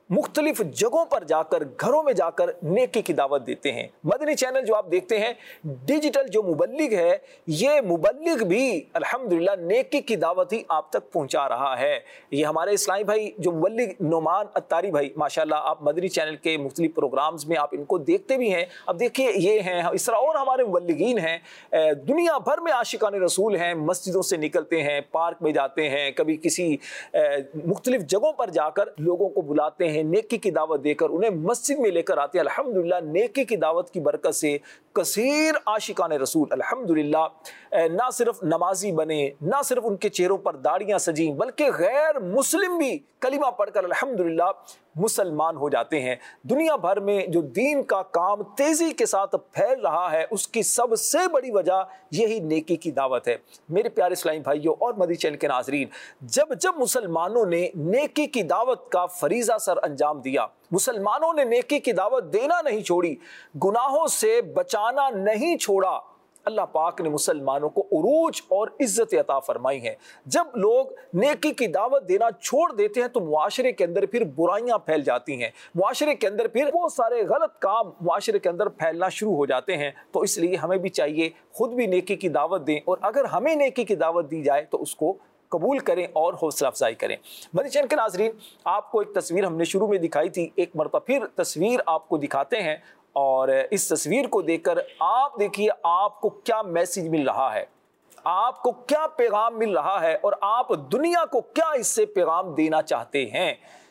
مختلف جگہوں پر جا کر گھروں میں جا کر نیکی کی دعوت دیتے ہیں۔ مدنی چینل جو آپ دیکھتے ہیں ڈیجیٹل جو مبلغ ہے یہ مبلغ بھی الحمدللہ نیکی کی دعوت ہی آپ تک پہنچا رہا ہے۔ یہ ہمارے اسلامی بھائی جو مبلغ نعمان اتاری بھائی ماشاءاللہ آپ مدنی چینل کے مختلف پروگرامز میں آپ ان کو دیکھتے بھی ہیں۔ اب دیکھیے یہ ہیں اس طرح اور ہمارے مبلغین ہیں دنیا بھر میں عاشقان رسول ہیں، مسجدوں سے نکلتے ہیں، پارک میں جاتے ہیں، کبھی کسی مختلف جگہوں پر جا کر لوگوں کو بلاتے ہیں، نیکی کی دعوت دے کر انہیں مسجد میں لے کر آتے ہیں۔ الحمدللہ نیکی کی دعوت کی برکت سے کثیر عاشقان رسول الحمدللہ نہ صرف نمازی بنے، نہ صرف ان کے چہروں پر داڑیاں سجیں، بلکہ غیر مسلم بھی کلمہ پڑھ کر الحمدللہ مسلمان ہو جاتے ہیں۔ دنیا بھر میں جو دین کا کام تیزی کے ساتھ پھیل رہا ہے اس کی سب سے بڑی وجہ یہی نیکی کی دعوت ہے۔ میرے پیارے اسلامی بھائیوں اور مدنی چینل کے ناظرین، جب جب مسلمانوں نے نیکی کی دعوت کا فریضہ سر انجام دیا، مسلمانوں نے نیکی کی دعوت دینا نہیں چھوڑی، گناہوں سے بچانا نہیں چھوڑا، اللہ پاک نے مسلمانوں کو عروج اور عزت عطا فرمائی ہے۔ جب لوگ نیکی کی دعوت دینا چھوڑ دیتے ہیں تو معاشرے کے اندر پھر برائیاں پھیل جاتی ہیں، معاشرے کے اندر پھر بہت سارے غلط کام معاشرے کے اندر پھیلنا شروع ہو جاتے ہیں۔ تو اس لیے ہمیں بھی چاہیے خود بھی نیکی کی دعوت دیں، اور اگر ہمیں نیکی کی دعوت دی جائے تو اس کو قبول کریں اور حوصلہ افزائی کریں۔ مدنی چینل کے ناظرین، آپ کو ایک تصویر ہم نے شروع میں دکھائی تھی، ایک مرتبہ پھر تصویر آپ کو دکھاتے ہیں، اور اس تصویر کو دیکھ کر آپ دیکھیے آپ کو کیا میسج مل رہا ہے، آپ کو کیا پیغام مل رہا ہے، اور آپ دنیا کو کیا اس سے پیغام دینا چاہتے ہیں۔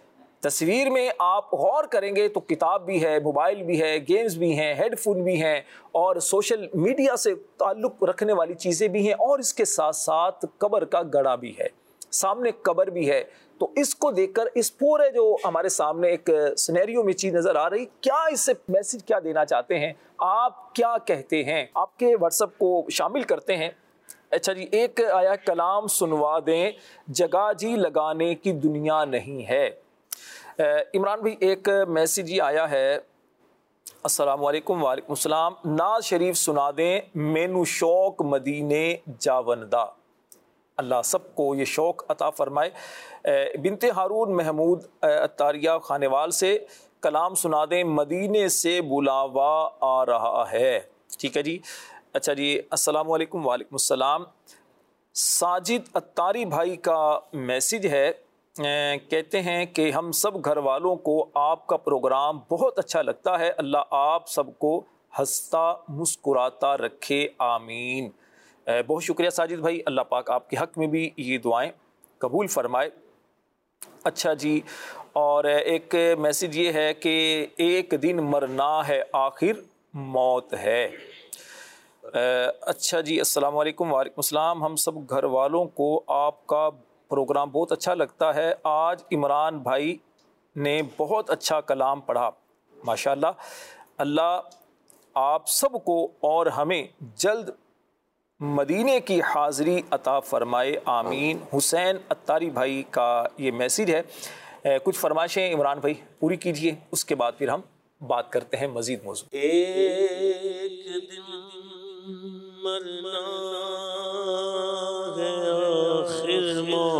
تصویر میں آپ غور کریں گے تو کتاب بھی ہے، موبائل بھی ہے، گیمز بھی ہیں، ہیڈ فون بھی ہیں، اور سوشل میڈیا سے تعلق رکھنے والی چیزیں بھی ہیں، اور اس کے ساتھ ساتھ قبر کا گڑھا بھی ہے، سامنے قبر بھی ہے۔ تو اس کو دیکھ کر اس پورے جو ہمارے سامنے ایک سینیریو میں چیز نظر آ رہی، کیا اس سے میسج کیا دینا چاہتے ہیں، آپ کیا کہتے ہیں، آپ کے واٹس ایپ کو شامل کرتے ہیں۔ اچھا جی، ایک آیا کلام سنوا دیں، جگہ جی لگانے کی دنیا نہیں ہے۔ عمران بھائی ایک میسج ہی آیا ہے، السلام علیکم۔ وعلیکم السلام۔ ناز شریف سنا دیں، مینو شوق مدینے جاوندہ۔ اللہ سب کو یہ شوق عطا فرمائے۔ بنت ہارون محمود اتاریہ خانوال سے، کلام سنا دیں، مدینے سے بلاوا آ رہا ہے۔ ٹھیک ہے جی۔ اچھا جی، السلام علیکم۔ وعلیکم السلام۔ ساجد اتاری بھائی کا میسج ہے، کہتے ہیں کہ ہم سب گھر والوں کو آپ کا پروگرام بہت اچھا لگتا ہے، اللہ آپ سب کو ہنستا مسکراتا رکھے، آمین۔ بہت شکریہ ساجد بھائی، اللہ پاک آپ کے حق میں بھی یہ دعائیں قبول فرمائے۔ اچھا جی، اور ایک میسج یہ ہے کہ ایک دن مرنا ہے آخر موت ہے۔ اچھا جی، السلام علیکم۔ وعلیکم السلام۔ ہم سب گھر والوں کو آپ کا پروگرام بہت اچھا لگتا ہے، آج عمران بھائی نے بہت اچھا کلام پڑھا، ماشاءاللہ۔ اللہ آپ سب کو اور ہمیں جلد مدینے کی حاضری عطا فرمائے، آمین۔ حسین اتاری بھائی کا یہ میسج ہے۔ کچھ فرمائشیں عمران بھائی پوری کیجئے، اس کے بعد پھر ہم بات کرتے ہیں مزید موضوع۔ ایک دن مرنا ہے آخر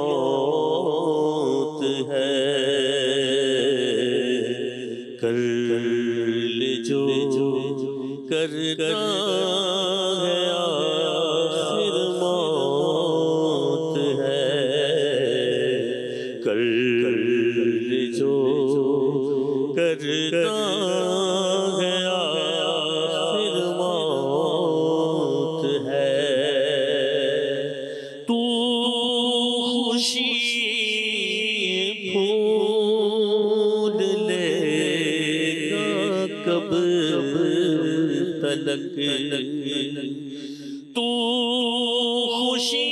موت ہے، کر لے جو کرنا ہے آخر موت ہے، کر لے جو کرنا ہے آخر موت ہے، تو خوشی پھول لے گا کب تلک، تو خوشی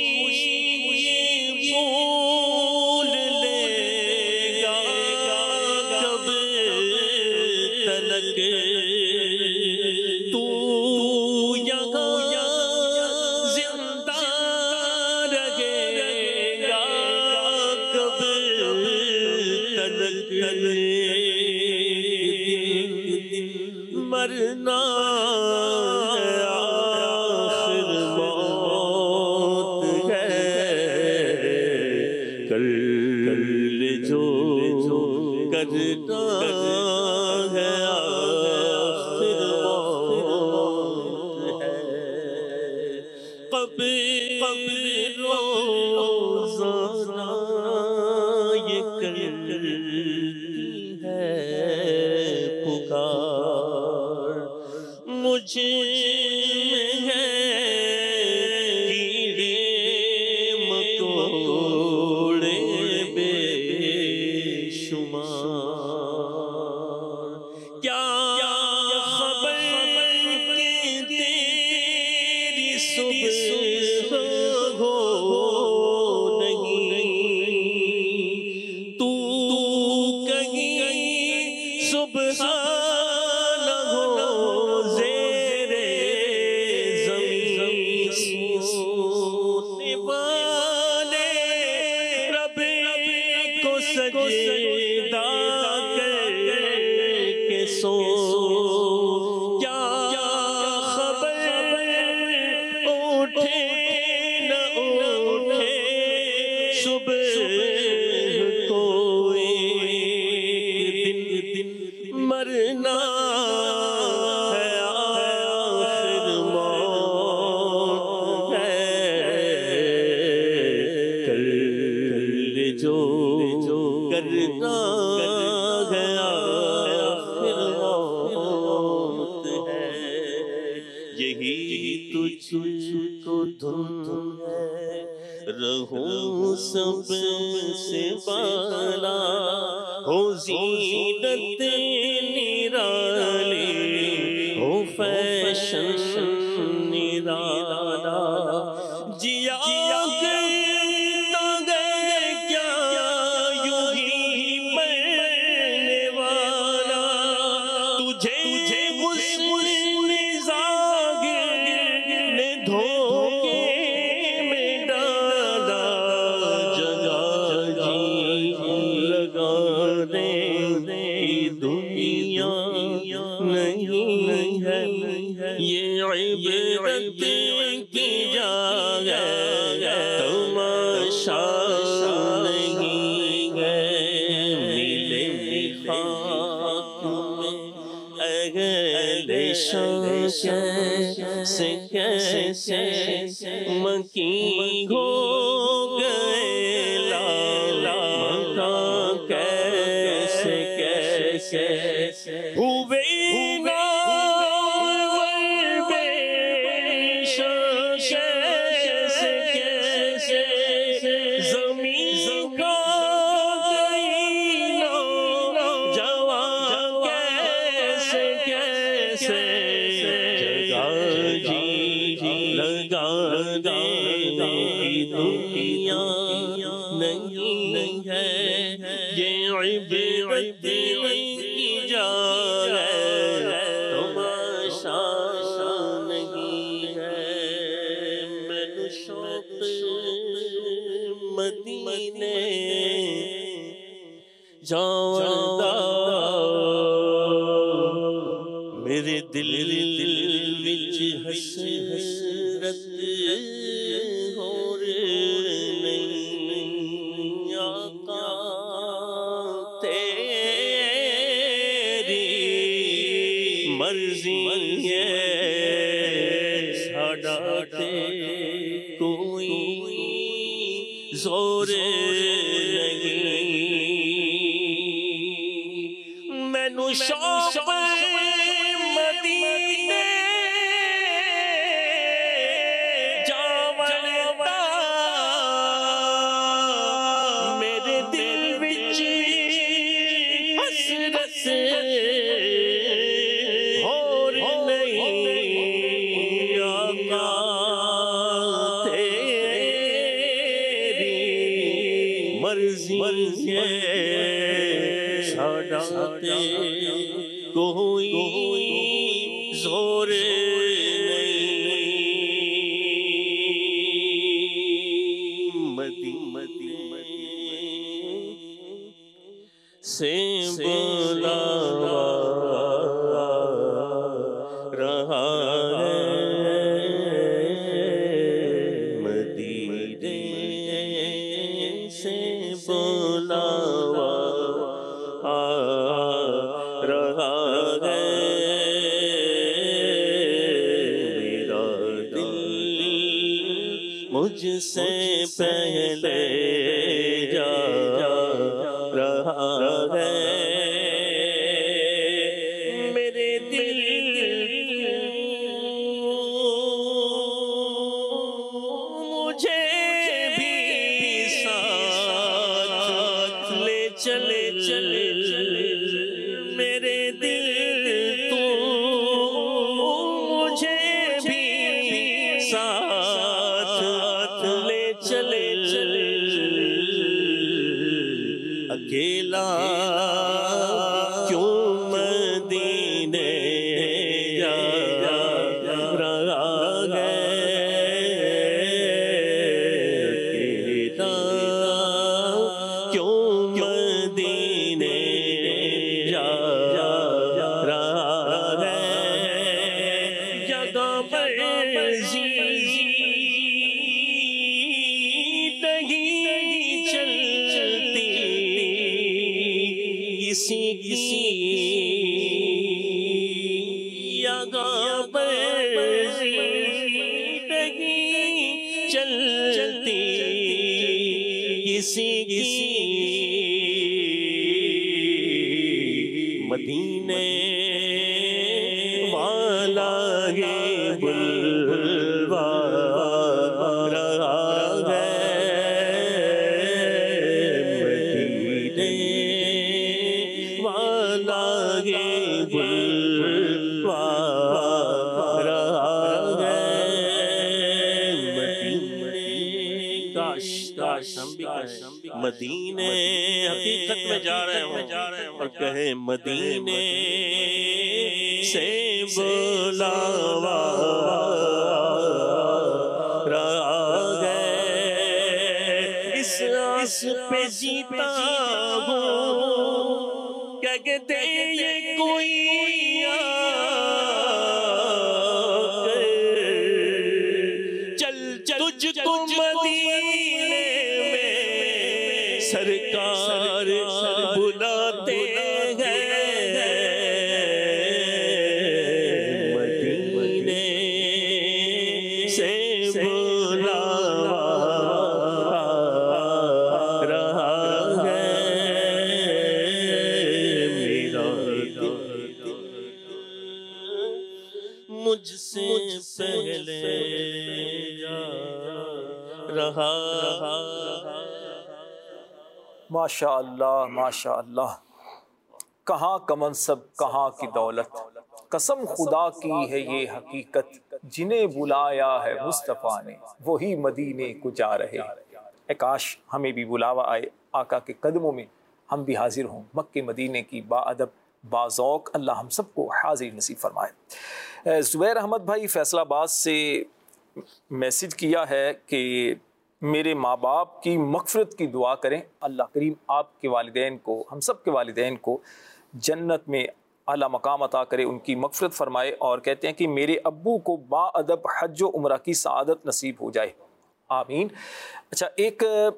پھول لے گا کب تلک، تو یہاں زندہ رہے گا کب تلک، مرنا آخر موت ہے، کر لے جو کرنا قبر روزانہ یہ کرتی ہے پکار، مجھے ہے کیڑے مکوڑے بے شمار، کیا خبر کہ تیری صبح ہو نہیں، تو کہیں سبحان ہو زیر زمین سونے والے رب کو سجدہ کر کے سو، کیا خبر اٹھے نہ اٹھے صبح کو ایک دن مرنا ہے آخر موت ہے، کر جو کرنا ہے آخر موت ہے، یہی تجھ کو دھن ہے، رہوں سب سے بالا، ہو زینت نرالی، ہو فیشن نرالا، جیا کرتا گئے کیا یوں ہی مرنے والا، تجھے غسل زاگر نے دھوکے میں ڈالا، جگہ جی لگانے کی دنیا نہیں ہے، یہ عبرت کی جا ہے، تماشا نہیں ہے، ملے خاک میں اہل شان کیسے کیسے مکی ہو گئے، لالا مکان کیسے کیسے ہوئے دنیا نہیں ہے، یہ عبرت کی جا ہے، تماشا نہیں ہے، میں نو شوق مدینے جاوندا، میرے دل دل وچ حسرت کوئی زور نہیں، میں نو شوق مدینے جاوندا، میرے دل وچ حسرت اور نہیں، آقا مرضی ہے ساڈا تے کوئی زور نہیں، مدی مدی سے بلاوا رہا ہے، مدینے سے بلاوا آ رہا ہے، مجھ سے پہلے جا رہا ہے میرے دل مجھے بھی ساتھ لے چلے چلے میرے دل تو مجھے بھی ساتھ لے چلے چلے اکیلا کیوں مدینے جا رہا ہے اکیلا کیوں مدینے جا رہا ہے جگہ مرضی نہیں چلتی کسی کسی جگہ مرضی نہیں چلتی کسی کسی مدینے والا ہے بلوا رہا ہے مدینے والا ہے بلوا رہا ہے مدینے کاش کاش ہم بھی کہیں مدینے حقیقت میں جا رہے ہوں اور کہیں مدینے سے بلاوا رہا ہے اس آس پہ جیتا ہوں کیا کہتے یہ کوئی آ چل تجھ کو مدینے میں سرکار بلاتے ہیں مدینے سے بلاوا رہا ہے میرا دل مجھ سے پہلے جا رہا ماشاء اللہ ماشاء اللہ، کہاں کا منصب کہاں کی دولت، قسم خدا کی ہے یہ حقیقت، جنہیں بلایا ہے مصطفیٰ نے وہی مدینے کو جا رہے ہیں۔ اے کاش ہمیں بھی بلاوا آئے آقا کے قدموں میں، ہم بھی حاضر ہوں مکہ مدینے کی با ادب با ذوق، اللہ ہم سب کو حاضری نصیب فرمائے۔ زبیر احمد بھائی فیصل آباد سے میسج کیا ہے کہ میرے ماں باپ کی مغفرت کی دعا کریں، اللہ کریم آپ کے والدین کو، ہم سب کے والدین کو جنت میں اعلیٰ مقام عطا کرے، ان کی مغفرت فرمائے، اور کہتے ہیں کہ میرے ابو کو با ادب حج و عمرہ کی سعادت نصیب ہو جائے، آمین۔ اچھا، ایک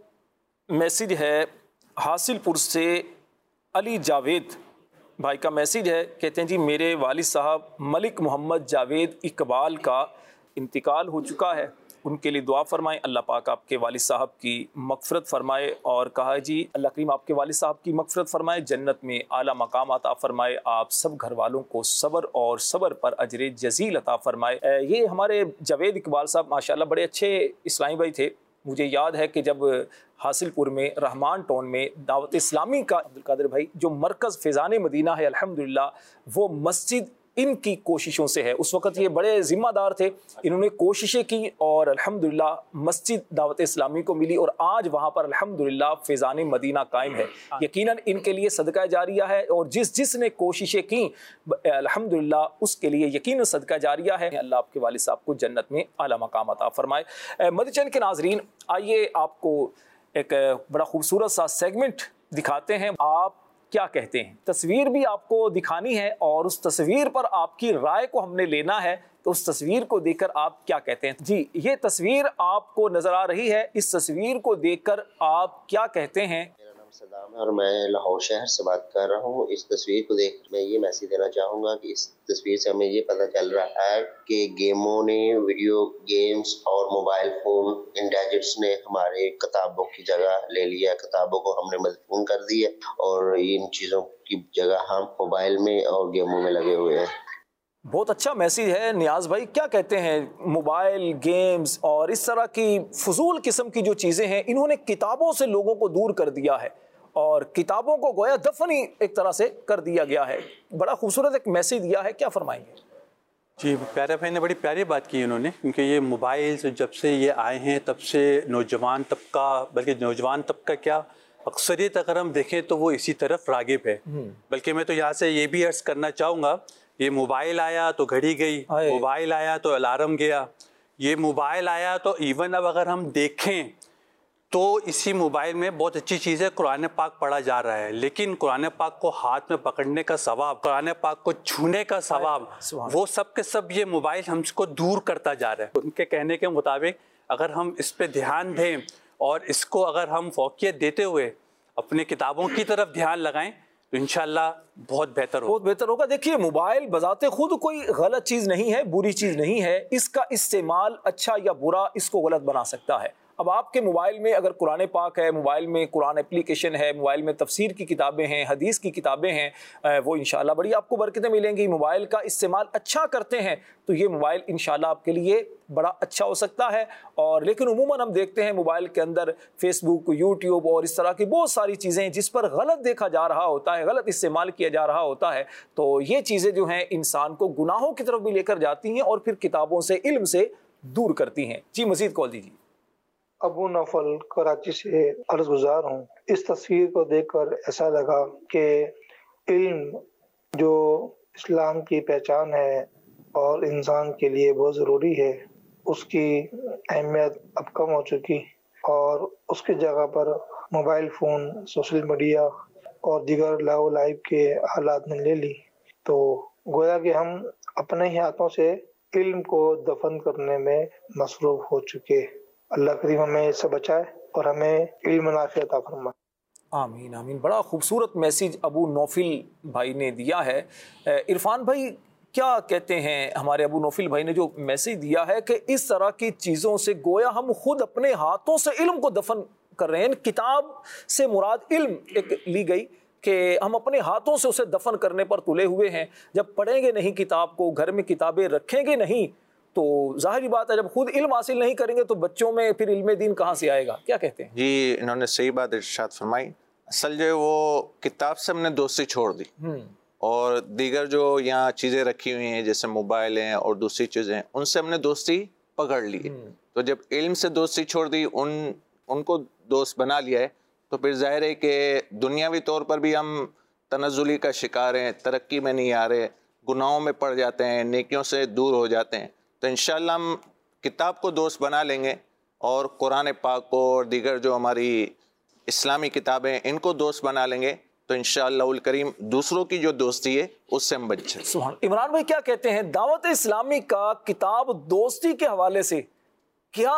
میسیج ہے حاصل پور سے علی جاوید بھائی کا میسیج ہے، کہتے ہیں جی میرے والد صاحب ملک محمد جاوید اقبال کا انتقال ہو چکا ہے، ان کے لیے دعا فرمائیں، اللہ پاک آپ کے والد صاحب کی مغفرت فرمائے، اور کہا جی اللہ کریم آپ کے والد صاحب کی مغفرت فرمائے، جنت میں اعلیٰ مقام عطا فرمائے، آپ سب گھر والوں کو صبر اور صبر پر اجر جزیل عطا فرمائے۔ یہ ہمارے جاوید اقبال صاحب ماشاءاللہ بڑے اچھے اسلامی بھائی تھے، مجھے یاد ہے کہ جب حاصل پور میں رحمان ٹاؤن میں دعوت اسلامی کا عبدالقادر بھائی جو مرکز فیضان مدینہ ہے الحمدللہ، وہ مسجد ان کی کوششوں سے ہے، اس وقت یہ بڑے ذمہ دار تھے، انہوں نے کوششیں کی اور الحمدللہ مسجد دعوت اسلامی کو ملی، اور آج وہاں پر الحمدللہ فیضان مدینہ قائم ہے۔ یقیناً ان کے لیے صدقہ جاریہ ہے، اور جس جس نے کوششیں کی الحمدللہ اس کے لیے یقیناً صدقہ جاریہ ہے۔ اللہ آپ کے والد صاحب کو جنت میں اعلیٰ مقام عطا فرمائے۔ مدیچین کے ناظرین، آئیے آپ کو ایک بڑا خوبصورت سا سیگمنٹ دکھاتے ہیں، آپ کیا کہتے ہیں؟ تصویر بھی آپ کو دکھانی ہے اور اس تصویر پر آپ کی رائے کو ہم نے لینا ہے، تو اس تصویر کو دیکھ کر آپ کیا کہتے ہیں؟ جی یہ تصویر آپ کو نظر آ رہی ہے، اس تصویر کو دیکھ کر آپ کیا کہتے ہیں؟ میرا نام صدام ہے اور میں لاہور شہر سے بات کر رہا ہوں۔ اس تصویر کو دیکھ میں یہ میسیج دینا چاہوں گا کہ اس تصویر سے ہمیں یہ پتہ چل رہا ہے کہ گیموں نے، ویڈیو گیمز اور موبائل فون ان گیجٹس نے ہمارے کتابوں کی جگہ لے لیا ہے، کتابوں کو ہم نے مدفون کر دی ہے اور ان چیزوں کی جگہ ہم موبائل میں اور گیموں میں لگے ہوئے ہیں۔ بہت اچھا میسیج ہے نیاز بھائی، کیا کہتے ہیں؟ موبائل گیمز اور اس طرح کی فضول قسم کی جو چیزیں ہیں انہوں نے کتابوں سے لوگوں کو دور کر دیا ہے اور کتابوں کو گویا دفن ہی ایک طرح سے کر دیا گیا ہے۔ بڑا خوبصورت ایک میسیج دیا ہے، کیا فرمائیں گے؟ جی پیارے بھائی نے بڑی پیاری بات کی انہوں نے، کیونکہ یہ موبائلز جب سے یہ آئے ہیں تب سے نوجوان طبقہ، بلکہ نوجوان طبقہ کیا اکثریت اگر ہم دیکھیں تو وہ اسی طرف راغب ہے۔ بلکہ میں تو یہاں سے یہ بھی عرض کرنا چاہوں گا، یہ موبائل آیا تو گھڑی گئی، موبائل آیا تو الارم گیا، یہ موبائل آیا تو ایون اب اگر ہم دیکھیں تو اسی موبائل میں بہت اچھی چیز ہے، قرآن پاک پڑھا جا رہا ہے، لیکن قرآن پاک کو ہاتھ میں پکڑنے کا ثواب، قرآن پاک کو چھونے کا ثواب، وہ سب کے سب یہ موبائل ہم کو دور کرتا جا رہا ہے۔ ان کے کہنے کے مطابق اگر ہم اس پہ دھیان دیں اور اس کو اگر ہم فوقیت دیتے ہوئے اپنے کتابوں کی طرف دھیان لگائیں تو انشاءاللہ بہت بہتر ہوگا۔ بہت بہتر ہوگا۔ دیکھیے موبائل بذات خود کوئی غلط چیز نہیں ہے، بری چیز نہیں ہے، اس کا استعمال اچھا یا برا اس کو غلط بنا سکتا ہے۔ اب آپ کے موبائل میں اگر قرآن پاک ہے، موبائل میں قرآن اپلیکیشن ہے، موبائل میں تفسیر کی کتابیں ہیں، حدیث کی کتابیں ہیں، وہ انشاءاللہ بڑی آپ کو برکتیں ملیں گی۔ موبائل کا استعمال اچھا کرتے ہیں تو یہ موبائل انشاءاللہ آپ کے لیے بڑا اچھا ہو سکتا ہے۔ اور لیکن عموماً ہم دیکھتے ہیں موبائل کے اندر فیس بک، یوٹیوب اور اس طرح کی بہت ساری چیزیں ہیں جس پر غلط دیکھا جا رہا ہوتا ہے، غلط استعمال کیا جا رہا ہوتا ہے، تو یہ چیزیں جو ہیں انسان کو گناہوں کی طرف بھی لے کر جاتی ہیں اور پھر کتابوں سے، علم سے دور کرتی ہیں۔ جی مزید کال دیجیے۔ ابو نوفل کراچی سے عرض گزار ہوں۔ اس تصویر کو دیکھ کر ایسا لگا کہ علم جو اسلام کی پہچان ہے اور انسان کے لیے بہت ضروری ہے، اس کی اہمیت اب کم ہو چکی اور اس کی جگہ پر موبائل فون، سوشل میڈیا اور دیگر لاؤ لائب کے حالات نے لے لی، تو گویا کہ ہم اپنے ہی ہاتھوں سے علم کو دفن کرنے میں مصروف ہو چکے۔ اللہ کریم ہمیں اس سے بچائے اور ہمیں علم نافع عطا فرمائے۔ آمین آمین۔ بڑا خوبصورت میسیج ابو نوفل بھائی نے دیا ہے۔ عرفان بھائی کیا کہتے ہیں؟ ہمارے ابو نوفل بھائی نے جو میسیج دیا ہے کہ اس طرح کی چیزوں سے گویا ہم خود اپنے ہاتھوں سے علم کو دفن کر رہے ہیں۔ کتاب سے مراد علم ایک لی گئی کہ ہم اپنے ہاتھوں سے اسے دفن کرنے پر تلے ہوئے ہیں۔ جب پڑھیں گے نہیں کتاب کو، گھر میں کتابیں رکھیں گے نہیں، تو ظاہری بات ہے جب خود علم حاصل نہیں کریں گے تو بچوں میں پھر علم دین کہاں سے آئے گا؟ کیا کہتے ہیں؟ جی انہوں نے صحیح بات ارشاد فرمائی۔ اصل جو ہے وہ کتاب سے ہم نے دوستی چھوڑ دی اور دیگر جو یہاں چیزیں رکھی ہوئی ہیں جیسے موبائل ہیں اور دوسری چیزیں، ان سے ہم نے دوستی پکڑ لی۔ تو جب علم سے دوستی چھوڑ دی، ان ان کو دوست بنا لیا ہے، تو پھر ظاہر ہے کہ دنیاوی طور پر بھی ہم تنزلی کا شکار ہیں، ترقی میں نہیں آ رہے، گناہوں میں پڑ جاتے ہیں، نیکیوں سے دور ہو جاتے ہیں۔ تو انشاءاللہ ہم کتاب کو دوست بنا لیں گے اور قرآن پاک کو اور دیگر جو ہماری اسلامی کتابیں ان کو دوست بنا لیں گے تو انشاءاللہ الکریم دوسروں کی جو دوستی ہے اس سے ہم بچ جائیں۔ سبحان۔ عمران بھائی کیا کہتے ہیں دعوت اسلامی کا کتاب دوستی کے حوالے سے کیا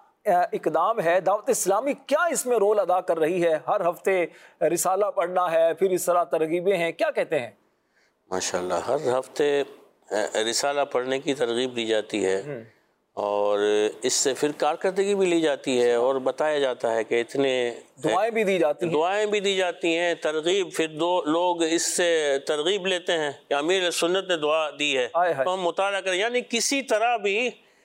اقدام ہے؟ دعوت اسلامی کیا اس میں رول ادا کر رہی ہے؟ ہر ہفتے رسالہ پڑھنا ہے، پھر اس طرح ترغیبیں ہیں، کیا کہتے ہیں؟ ماشاءاللہ ہر ہفتے رسالہ پڑھنے کی ترغیب دی جاتی ہے اور اس سے پھر کارکردگی بھی لی جاتی ہے اور بتایا جاتا ہے کہ اتنے دعائیں بھی دی جاتی ہیں دعائیں بھی دی جاتی ہیں ترغیب پھر دو لوگ اس سے ترغیب لیتے ہیں کہ امیر سنت نے دعا دی ہے تو ہم مطالعہ کریں، یعنی کسی طرح بھی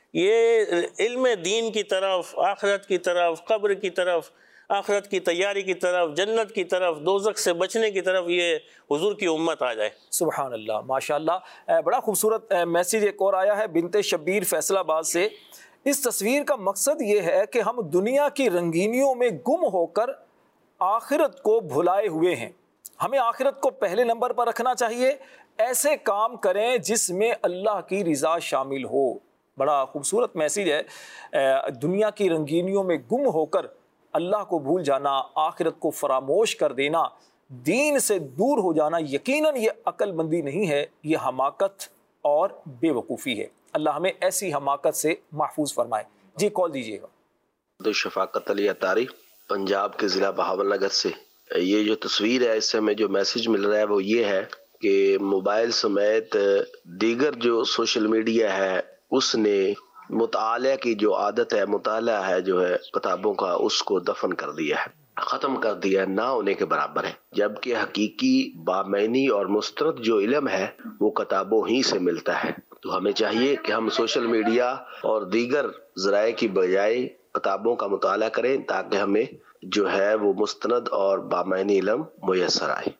یہ علم دین کی طرف، آخرت کی طرف، قبر کی طرف، آخرت کی تیاری کی طرف، جنت کی طرف، دوزخ سے بچنے کی طرف یہ حضور کی امت آ جائے۔ سبحان اللہ، ماشاءاللہ۔ بڑا خوبصورت میسیج ایک اور آیا ہے بنت شبیر فیصل آباد سے۔ اس تصویر کا مقصد یہ ہے کہ ہم دنیا کی رنگینیوں میں گم ہو کر آخرت کو بھلائے ہوئے ہیں، ہمیں آخرت کو پہلے نمبر پر رکھنا چاہیے، ایسے کام کریں جس میں اللہ کی رضا شامل ہو۔ بڑا خوبصورت میسیج ہے۔ دنیا کی رنگینیوں میں گم ہو کر اللہ کو بھول جانا، آخرت کو فراموش کر دینا، دین سے دور ہو جانا یقیناً یہ عقل مندی نہیں ہے، یہ حماقت اور بے وقوفی ہے۔ اللہ ہمیں ایسی حماقت سے محفوظ فرمائے۔ جی کال دیجیے گا۔ عبدالشفاقت علی اتاری پنجاب کے ضلع بہاول نگر سے۔ یہ جو تصویر ہے اس سے ہمیں جو میسج مل رہا ہے وہ یہ ہے کہ موبائل سمیت دیگر جو سوشل میڈیا ہے اس نے مطالعہ کی جو عادت ہے، مطالعہ ہے جو ہے کتابوں کا، اس کو دفن کر دیا ہے، ختم کر دیا ہے، نہ ہونے کے برابر ہے، جبکہ حقیقی بامعنی اور مسترد جو علم ہے وہ کتابوں ہی سے ملتا ہے۔ تو ہمیں چاہیے کہ ہم سوشل میڈیا اور دیگر ذرائع کی بجائے کتابوں کا مطالعہ کریں تاکہ ہمیں جو ہے وہ مستند اور بامعنی علم میسر آئے۔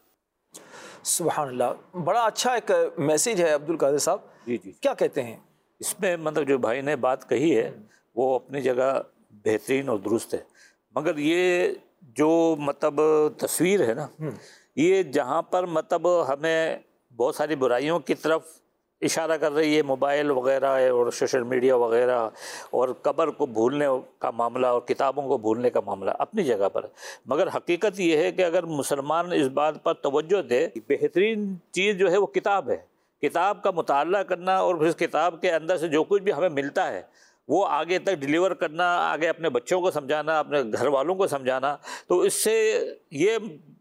سبحان اللہ، بڑا اچھا ایک میسیج ہے عبد القادر صاحب، جی جی کیا کہتے ہیں؟ اس میں مطلب جو بھائی نے بات کہی ہے وہ اپنی جگہ بہترین اور درست ہے، مگر یہ جو مطلب تصویر ہے نا، یہ جہاں پر مطلب ہمیں بہت ساری برائیوں کی طرف اشارہ کر رہی ہے، موبائل وغیرہ اور سوشل میڈیا وغیرہ، اور قبر کو بھولنے کا معاملہ اور کتابوں کو بھولنے کا معاملہ اپنی جگہ پر، مگر حقیقت یہ ہے کہ اگر مسلمان اس بات پر توجہ دے، بہترین چیز جو ہے وہ کتاب ہے، کتاب کا مطالعہ کرنا اور پھر اس کتاب کے اندر سے جو کچھ بھی ہمیں ملتا ہے وہ آگے تک ڈیلیور کرنا، آگے اپنے بچوں کو سمجھانا، اپنے گھر والوں کو سمجھانا، تو اس سے یہ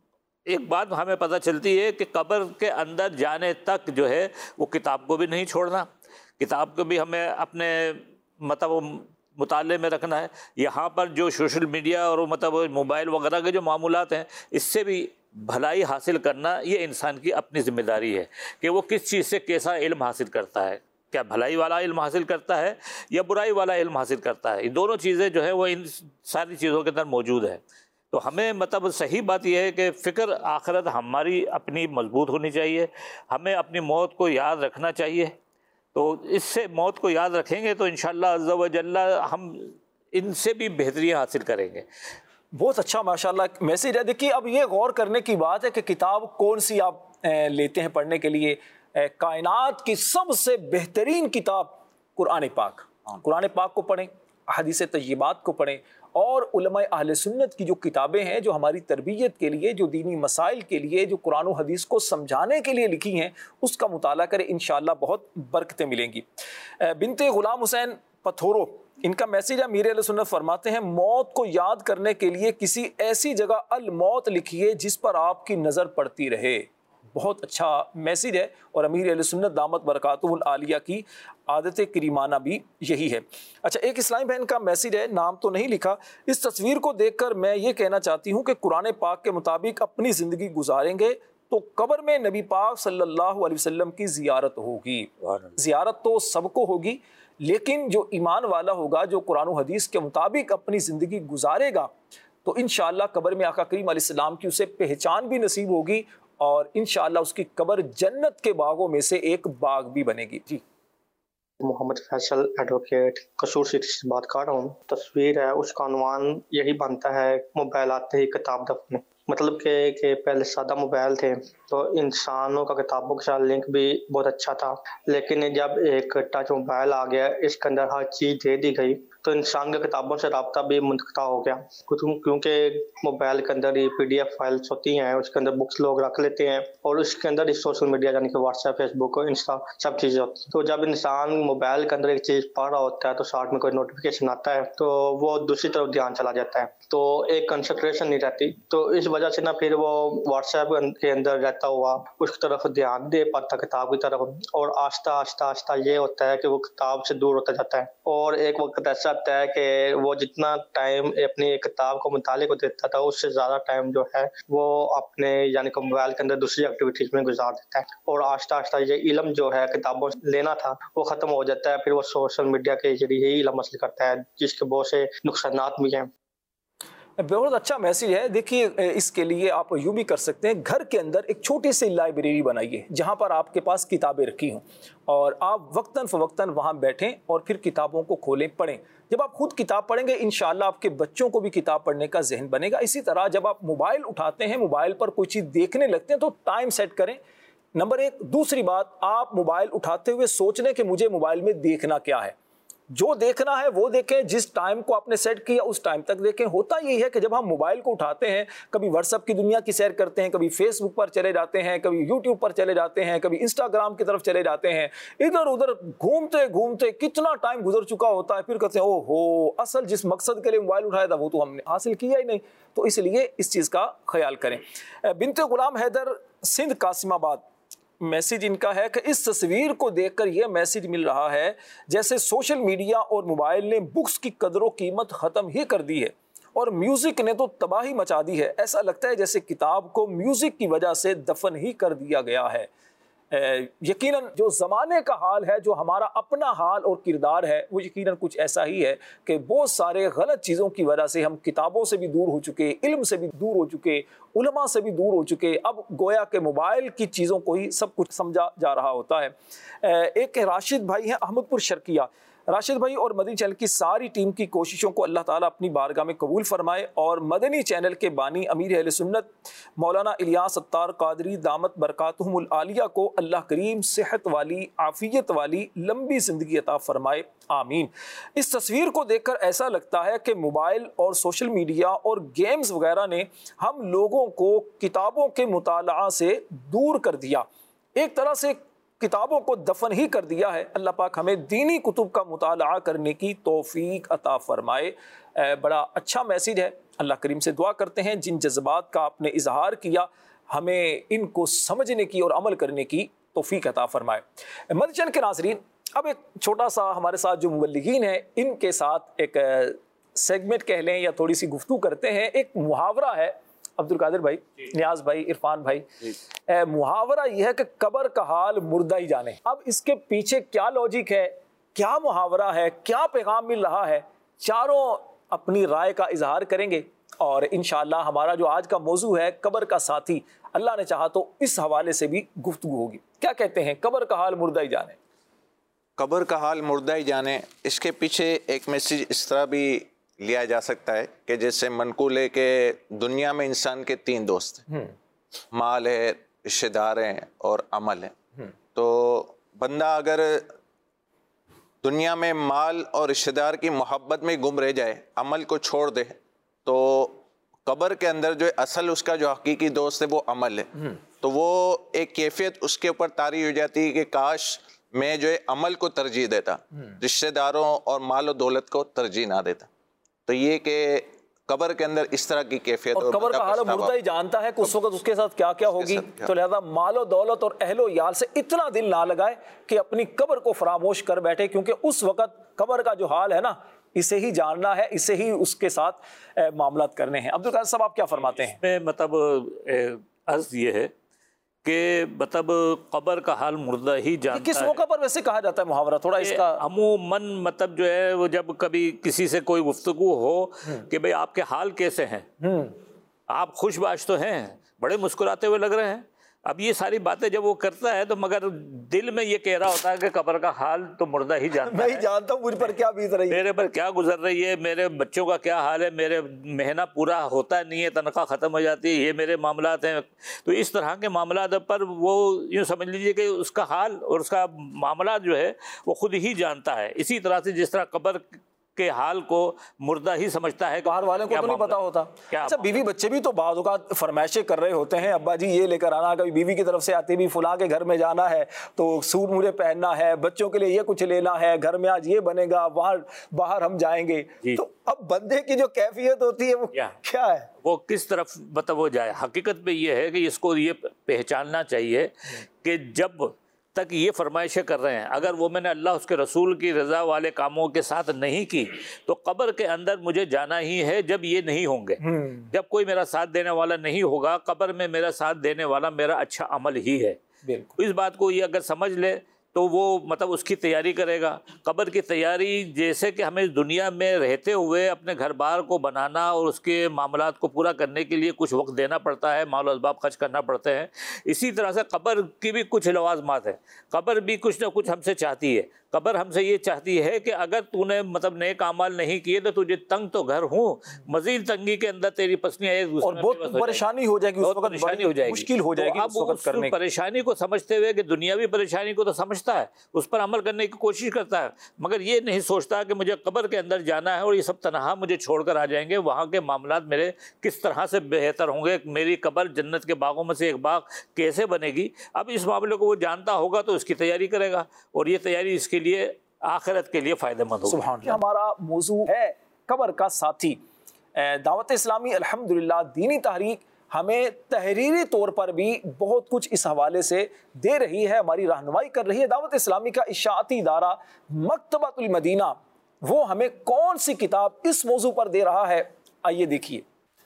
ایک بات ہمیں پتہ چلتی ہے کہ قبر کے اندر جانے تک جو ہے وہ کتاب کو بھی نہیں چھوڑنا، کتاب کو بھی ہمیں اپنے مطلب مطالعے میں رکھنا ہے۔ یہاں پر جو سوشل میڈیا اور مطلب موبائل وغیرہ کے جو معمولات ہیں اس سے بھی بھلائی حاصل کرنا یہ انسان کی اپنی ذمہ داری ہے کہ وہ کس چیز سے کیسا علم حاصل کرتا ہے، کیا بھلائی والا علم حاصل کرتا ہے یا برائی والا علم حاصل کرتا ہے۔ یہ دونوں چیزیں جو ہے وہ ان ساری چیزوں کے اندر موجود ہے۔ تو ہمیں مطلب صحیح بات یہ ہے کہ فکر آخرت ہماری اپنی مضبوط ہونی چاہیے، ہمیں اپنی موت کو یاد رکھنا چاہیے، تو اس سے موت کو یاد رکھیں گے تو انشاءاللہ عز و جل ہم ان سے بھی بہتری حاصل کریں گے۔ بہت اچھا ماشاءاللہ میسیج ہے۔ دیکھیے اب یہ غور کرنے کی بات ہے کہ کتاب کون سی آپ لیتے ہیں پڑھنے کے لیے۔ کائنات کی سب سے بہترین کتاب قرآن پاک، قرآن پاک کو پڑھیں، احادیث طیبات کو پڑھیں، اور علماء اہل سنت کی جو کتابیں ہیں جو ہماری تربیت کے لیے، جو دینی مسائل کے لیے، جو قرآن و حدیث کو سمجھانے کے لیے لکھی ہیں، اس کا مطالعہ کریں، انشاءاللہ بہت برکتیں ملیں گی۔ بنت غلام حسین پتھورو، ان کا میسیج ہے، امیر اہل سنت فرماتے ہیں موت کو یاد کرنے کے لیے کسی ایسی جگہ الموت لکھیے جس پر آپ کی نظر پڑتی رہے۔ بہت اچھا میسیج ہے، اور امیر اہل سنت دامت برکاتہ العالیہ کی عادت کریمانہ بھی یہی ہے۔ اچھا، ایک اسلامی بہن کا میسیج ہے، نام تو نہیں لکھا، اس تصویر کو دیکھ کر میں یہ کہنا چاہتی ہوں کہ قرآن پاک کے مطابق اپنی زندگی گزاریں گے تو قبر میں نبی پاک صلی اللہ علیہ وسلم کی زیارت ہوگی۔ زیارت تو سب کو ہوگی، لیکن جو ایمان والا ہوگا، جو قرآن و حدیث کے مطابق اپنی زندگی گزارے گا، تو انشاءاللہ قبر میں آقا کریم علیہ السلام کی اسے پہچان بھی نصیب ہوگی، اور انشاءاللہ اس کی قبر جنت کے باغوں میں سے ایک باغ بھی بنے گی۔ جی، محمد فیصل ایڈوکیٹ قصور سٹی سے بات کر رہا ہوں۔ تصویر ہے، اس کا عنوان یہی بنتا ہے موبائل آتے ہی کتاب دفن، مطلب کہ کہ پہلے سادہ موبائل تھے تو انسانوں کا کتابوں کے ساتھ لنک بھی بہت اچھا تھا، لیکن جب ایک ٹچ موبائل آ گیا، اس کے اندر ہر چیز دے دی گئی تو انسان کا کتابوں سے رابطہ بھی منقطع ہو گیا، کیونکہ موبائل کے اندر ہی پی ڈی ایف فائلز ہوتی ہیں، اس کے اندر بکس لوگ رکھ لیتے ہیں، اور اس کے اندر ہی سوشل میڈیا یعنی کہ WhatsApp, Facebook, insta سب چیزیں ہوتی ہیں۔ تو جب انسان موبائل کے اندر ایک چیز پڑھ رہا ہوتا ہے تو ساتھ میں کوئی نوٹیفیکیشن آتا ہے تو وہ دوسری طرف دھیان چلا جاتا ہے، تو ایک کنسنٹریشن نہیں رہتی، تو اس وجہ سے نہ پھر وہ واٹس ایپ کے اندر رہتا ہوا اس کی طرف دھیان دے پاتا کتاب کی طرف، اور آہستہ آہستہ آہستہ یہ ہوتا ہے کہ وہ کتاب سے دور ہوتا جاتا ہے، اور ایک وقت ایسا آتا ہے کہ وہ جتنا ٹائم اپنی کتاب کو مطالعے کو دیتا تھا اس سے زیادہ ٹائم جو ہے وہ اپنے یعنی کہ موبائل کے اندر دوسری ایکٹیویٹیز میں گزار دیتا ہے، اور آہستہ آہستہ یہ علم جو ہے کتابوں سے لینا تھا وہ ختم ہو جاتا ہے، پھر وہ سوشل میڈیا کے ذریعے ہی علم حاصل کرتا ہے، جس کے بہت سے نقصانات بھی ہیں۔ بہت اچھا میسیج ہے۔ دیکھیے اس کے لیے آپ یوں بھی کر سکتے ہیں، گھر کے اندر ایک چھوٹی سی لائبریری بنائیے جہاں پر آپ کے پاس کتابیں رکھی ہوں، اور آپ وقتاً فوقتاً وہاں بیٹھیں اور پھر کتابوں کو کھولیں، پڑھیں۔ جب آپ خود کتاب پڑھیں گے انشاءاللہ آپ کے بچوں کو بھی کتاب پڑھنے کا ذہن بنے گا۔ اسی طرح جب آپ موبائل اٹھاتے ہیں، موبائل پر کوئی چیز دیکھنے لگتے ہیں تو ٹائم سیٹ کریں، نمبر ایک۔ دوسری بات، آپ موبائل اٹھاتے ہوئے سوچ لیں کہ مجھے موبائل میں دیکھنا کیا ہے، جو دیکھنا ہے وہ دیکھیں, جس ٹائم کو آپ نے سیٹ کیا اس ٹائم تک دیکھیں. ہوتا یہی ہے کہ جب ہم موبائل کو اٹھاتے ہیں, کبھی واٹس ایپ کی دنیا کی سیر کرتے ہیں, کبھی فیس بک پر چلے جاتے ہیں, کبھی یوٹیوب پر چلے جاتے ہیں, کبھی انسٹاگرام کی طرف چلے جاتے ہیں, ادھر ادھر گھومتے گھومتے کتنا ٹائم گزر چکا ہوتا ہے, پھر کہتے ہیں او ہو اصل جس مقصد کے لیے موبائل اٹھایا تھا وہ تو ہم نے حاصل کیا ہی نہیں. تو اس لیے اس چیز کا خیال کریں. بنت غلام حیدر, سندھ قاسم آباد, میسیج ان کا ہے کہ اس تصویر کو دیکھ کر یہ میسیج مل رہا ہے جیسے سوشل میڈیا اور موبائل نے بکس کی قدر و قیمت ختم ہی کر دی ہے اور میوزک نے تو تباہی مچا دی ہے. ایسا لگتا ہے جیسے کتاب کو میوزک کی وجہ سے دفن ہی کر دیا گیا ہے. یقیناً جو زمانے کا حال ہے, جو ہمارا اپنا حال اور کردار ہے, وہ یقیناً کچھ ایسا ہی ہے کہ بہت سارے غلط چیزوں کی وجہ سے ہم کتابوں سے بھی دور ہو چکے, علم سے بھی دور ہو چکے, علماء سے بھی دور ہو چکے. اب گویا کہ موبائل کی چیزوں کو ہی سب کچھ سمجھا جا رہا ہوتا ہے. ایک راشد بھائی ہیں احمد پور شرقیہ. راشد بھائی اور مدنی چینل کی ساری ٹیم کی کوششوں کو اللہ تعالیٰ اپنی بارگاہ میں قبول فرمائے, اور مدنی چینل کے بانی امیر اہل سنت مولانا الیاس ستار قادری دامت برکاتہم العالیہ کو اللہ کریم صحت والی, عافیت والی, لمبی زندگی عطا فرمائے, آمین. اس تصویر کو دیکھ کر ایسا لگتا ہے کہ موبائل اور سوشل میڈیا اور گیمز وغیرہ نے ہم لوگوں کو کتابوں کے مطالعہ سے دور کر دیا, ایک طرح سے کتابوں کو دفن ہی کر دیا ہے. اللہ پاک ہمیں دینی کتب کا مطالعہ کرنے کی توفیق عطا فرمائے. بڑا اچھا میسیج ہے. اللہ کریم سے دعا کرتے ہیں جن جذبات کا آپ نے اظہار کیا ہمیں ان کو سمجھنے کی اور عمل کرنے کی توفیق عطا فرمائے. مدنی چینل کے ناظرین, اب ایک چھوٹا سا ہمارے ساتھ جو مبلغین ہیں ان کے ساتھ ایک سیگمنٹ کہہ لیں یا تھوڑی سی گفتگو کرتے ہیں. ایک محاورہ ہے عبد القادر بھائی, نیاز بھائی, عرفان بھائی, اے محاورہ یہ ہے کہ قبر کا حال مردہ ہی جانے. اب اس کے پیچھے کیا لوجک ہے, کیا محاورہ ہے, کیا پیغام مل رہا ہے, چاروں اپنی رائے کا اظہار کریں گے, اور انشاءاللہ ہمارا جو آج کا موضوع ہے قبر کا ساتھی, اللہ نے چاہا تو اس حوالے سے بھی گفتگو ہوگی. کیا کہتے ہیں قبر کا حال مردہ ہی جانے؟ قبر کا حال مردہ ہی جانے, اس کے پیچھے ایک میسیج اس طرح بھی لیا جا سکتا ہے کہ جیسے منقول ہے کہ دنیا میں انسان کے تین دوست ہیں, مال ہے, رشتہ دار ہیں اور عمل ہے. تو بندہ اگر دنیا میں مال اور رشتہ دار کی محبت میں گم رہ جائے, عمل کو چھوڑ دے, تو قبر کے اندر جو اصل اس کا جو حقیقی دوست ہے وہ عمل ہے. تو وہ ایک کیفیت اس کے اوپر طاری ہو جاتی ہے کہ کاش میں جو ہے عمل کو ترجیح دیتا, رشتہ داروں اور مال و دولت کو ترجیح نہ دیتا. تو یہ کہ قبر کے اندر اس طرح کی کیفیت, اور قبر کا حال مردہ ہی جانتا ہے کہ اس وقت اس کے ساتھ کیا کیا ہوگی. تو لہذا مال و دولت اور اہل و عیال سے اتنا دل نہ لگائے کہ اپنی قبر کو فراموش کر بیٹھے, کیونکہ اس وقت قبر کا جو حال ہے نا اسے ہی جاننا ہے, اسے ہی اس کے ساتھ معاملات کرنے ہیں. عبدالقادر صاحب آپ کیا فرماتے ہیں؟ میں مطلب عرض یہ ہے کہ مطلب قبر کا حال مردہ ہی جانتا ہے. کس موقع پر ویسے کہا جاتا ہے محاورہ, تھوڑا اس کا عموماً مطلب جو ہے وہ جب کبھی کسی سے کوئی گفتگو ہو کہ بھئی آپ کے حال کیسے ہیں, آپ خوش باش تو ہیں, بڑے مسکراتے ہوئے لگ رہے ہیں. اب یہ ساری باتیں جب وہ کرتا ہے تو مگر دل میں یہ کہہ رہا ہوتا ہے کہ قبر کا حال تو مردہ ہی جانتا ہے. میں ہی جانتا ہوں مجھ پر کیا بیت رہی ہے, میرے پر کیا گزر رہی ہے, میرے بچوں کا کیا حال ہے, میرے مہینہ پورا ہوتا نہیں ہے, تنخواہ ختم ہو جاتی ہے, یہ میرے معاملات ہیں. تو اس طرح کے معاملات پر وہ یوں سمجھ لیجیے کہ اس کا حال اور اس کا معاملات جو ہے وہ خود ہی جانتا ہے. اسی طرح سے جس طرح قبر کے حال کو مردہ ہی سمجھتا ہے, باہر والوں کو تو نہیں پتا ہوتا. اچھا بیوی بچے بھی تو بعض اوقات فرمائشیں کر رہے ہوتے ہیں, ابا جی یہ لے کر آنا, کبھی بیوی کی طرف سے آتی بھی فلاں کے گھر میں جانا ہے تو سوٹ مجھے پہننا ہے, بچوں کے لیے یہ کچھ لینا ہے, گھر میں آج یہ بنے گا, وہاں باہر ہم جائیں گے. تو اب بندے کی جو کیفیت ہوتی ہے وہ کیا ہے, وہ کس طرف مطلب وہ جائے. حقیقت میں یہ ہے کہ اس کو یہ پہچاننا چاہیے کہ جب تک یہ فرمائشیں کر رہے ہیں, اگر وہ میں نے اللہ اس کے رسول کی رضا والے کاموں کے ساتھ نہیں کی تو قبر کے اندر مجھے جانا ہی ہے. جب یہ نہیں ہوں گے, جب کوئی میرا ساتھ دینے والا نہیں ہوگا, قبر میں میرا ساتھ دینے والا میرا اچھا عمل ہی ہے. اس بات کو یہ اگر سمجھ لے تو وہ مطلب اس کی تیاری کرے گا. قبر کی تیاری جیسے کہ ہمیں دنیا میں رہتے ہوئے اپنے گھر بار کو بنانا اور اس کے معاملات کو پورا کرنے کے لیے کچھ وقت دینا پڑتا ہے, مال و اسباب خرچ کرنا پڑتے ہیں, اسی طرح سے قبر کی بھی کچھ لوازمات ہیں. قبر بھی کچھ نہ کچھ ہم سے چاہتی ہے. قبر ہم سے یہ چاہتی ہے کہ اگر تو نے مطلب نیک اعمال نہیں کیے تو تجھے تنگ تو گھر ہوں، مزید تنگی کے اندر تیری پسلیاں ایک دوسرے اور بہت پریشانی ہو جائے گی، اس وقت پریشانی ہو جائے گی، مشکل ہو جائے گی اب اس وقت کرنے کی. پریشانی کو سمجھتے ہوئے کہ دنیاوی پریشانی کو تو سمجھتا ہے، اس پر عمل کرنے کی کوشش کرتا ہے، مگر یہ نہیں سوچتا کہ مجھے قبر کے اندر جانا ہے اور یہ سب تنہا مجھے چھوڑ کر آ جائیں گے، وہاں کے معاملات میرے کس طرح سے بہتر ہوں گے، میری قبر جنت کے باغوں میں سے ایک باغ کیسے بنے گی. اب اس معاملے کو وہ جانتا ہوگا تو اس کی تیاری کرے گا، اور یہ تیاری اس کے لیے آخرت کے لیے فائدہ مند ہوگی. سبحان اللہ. ہمارا موضوع ہے قبر کا ساتھی. دعوت اسلامی الحمدللہ دینی تحریک ہمیں تحریری طور پر بھی بہت کچھ اس حوالے سے دے رہی ہے، ہماری رہنمائی کر رہی ہے. دعوت اسلامی کا اشاعتی ادارہ مکتبۃ المدینہ وہ ہمیں کون سی کتاب اس موضوع پر دے رہا ہے، آئیے دیکھیے.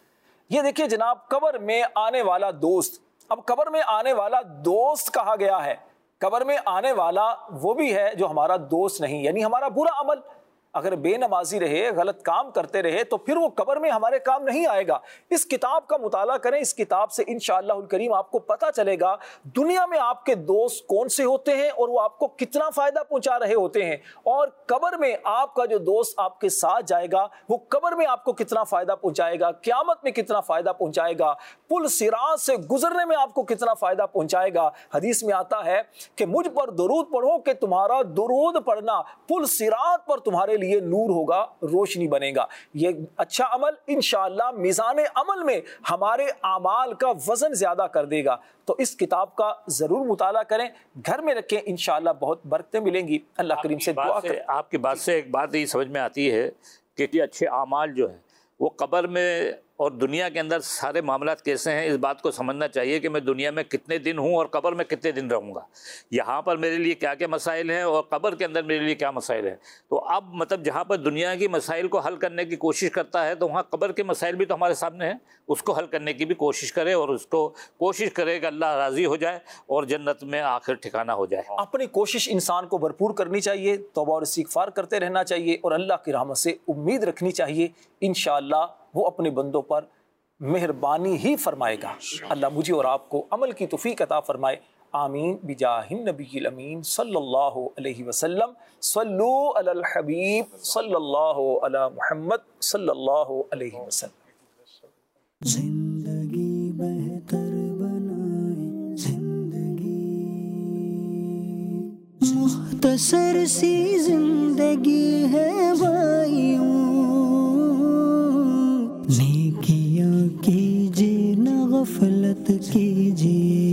یہ دیکھیے جناب، قبر میں آنے والا دوست. اب قبر میں آنے والا دوست کہا گیا ہے. قبر میں آنے والا وہ بھی ہے جو ہمارا دوست نہیں، یعنی ہمارا برا عمل. اگر بے نمازی رہے، غلط کام کرتے رہے تو پھر وہ قبر میں ہمارے کام نہیں آئے گا. اس کتاب کا مطالعہ کریں، اس کتاب سے انشاءاللہ الکریم آپ کو پتہ چلے گا دنیا میں آپ کے دوست کون سے ہوتے ہیں اور وہ آپ کو کتنا فائدہ پہنچا رہے ہوتے ہیں، اور قبر میں آپ کا جو دوست آپ کے ساتھ جائے گا وہ قبر میں آپ کو کتنا فائدہ پہنچائے گا، قیامت میں کتنا فائدہ پہنچائے گا، پل صراط سے گزرنے میں آپ کو کتنا فائدہ پہنچائے گا. حدیث میں آتا ہے کہ مجھ پر درود پڑھو کہ تمہارا درود پڑھنا پل صراط پر تمہارے لیے نور ہوگا، روشنی بنے گا. یہ اچھا عمل انشاءاللہ میزان عمل میں ہمارے اعمال کا وزن زیادہ کر دے گا. تو اس کتاب کا ضرور مطالعہ کریں، گھر میں رکھیں، انشاءاللہ بہت برکتیں ملیں گی. اللہ کریم سے دعا کریں. آپ کی بات سے ایک بات یہ سمجھ میں آتی ہے کہ یہ اچھے اعمال جو ہیں وہ قبر میں اور دنیا کے اندر سارے معاملات کیسے ہیں، اس بات کو سمجھنا چاہیے کہ میں دنیا میں کتنے دن ہوں اور قبر میں کتنے دن رہوں گا، یہاں پر میرے لیے کیا کیا مسائل ہیں اور قبر کے اندر میرے لیے کیا مسائل ہیں. تو اب مطلب جہاں پر دنیا کی مسائل کو حل کرنے کی کوشش کرتا ہے تو وہاں قبر کے مسائل بھی تو ہمارے سامنے ہیں، اس کو حل کرنے کی بھی کوشش کرے اور اس کو کوشش کرے کہ اللہ راضی ہو جائے اور جنت میں آخر ٹھکانہ ہو جائے. اپنی کوشش انسان کو بھرپور کرنی چاہیے، توبہ اور استغفار کرتے رہنا چاہیے اور اللہ کی رحمت سے امید رکھنی چاہیے. انشاءاللہ وہ اپنے بندوں پر مہربانی ہی فرمائے گا. اللہ مجھے اور آپ کو عمل کی توفیق عطا فرمائے. آمین بجاہ النبی الامین صلی اللہ علیہ وسلم. صلو علی الحبیب صلی اللہ علی محمد صلی اللہ علیہ وسلم. زندگی بہتر بنائے زندگی، مختصر سی زندگی ہے بھائیوں، نیکیاں کیجیے نہ غفلت کیجیے.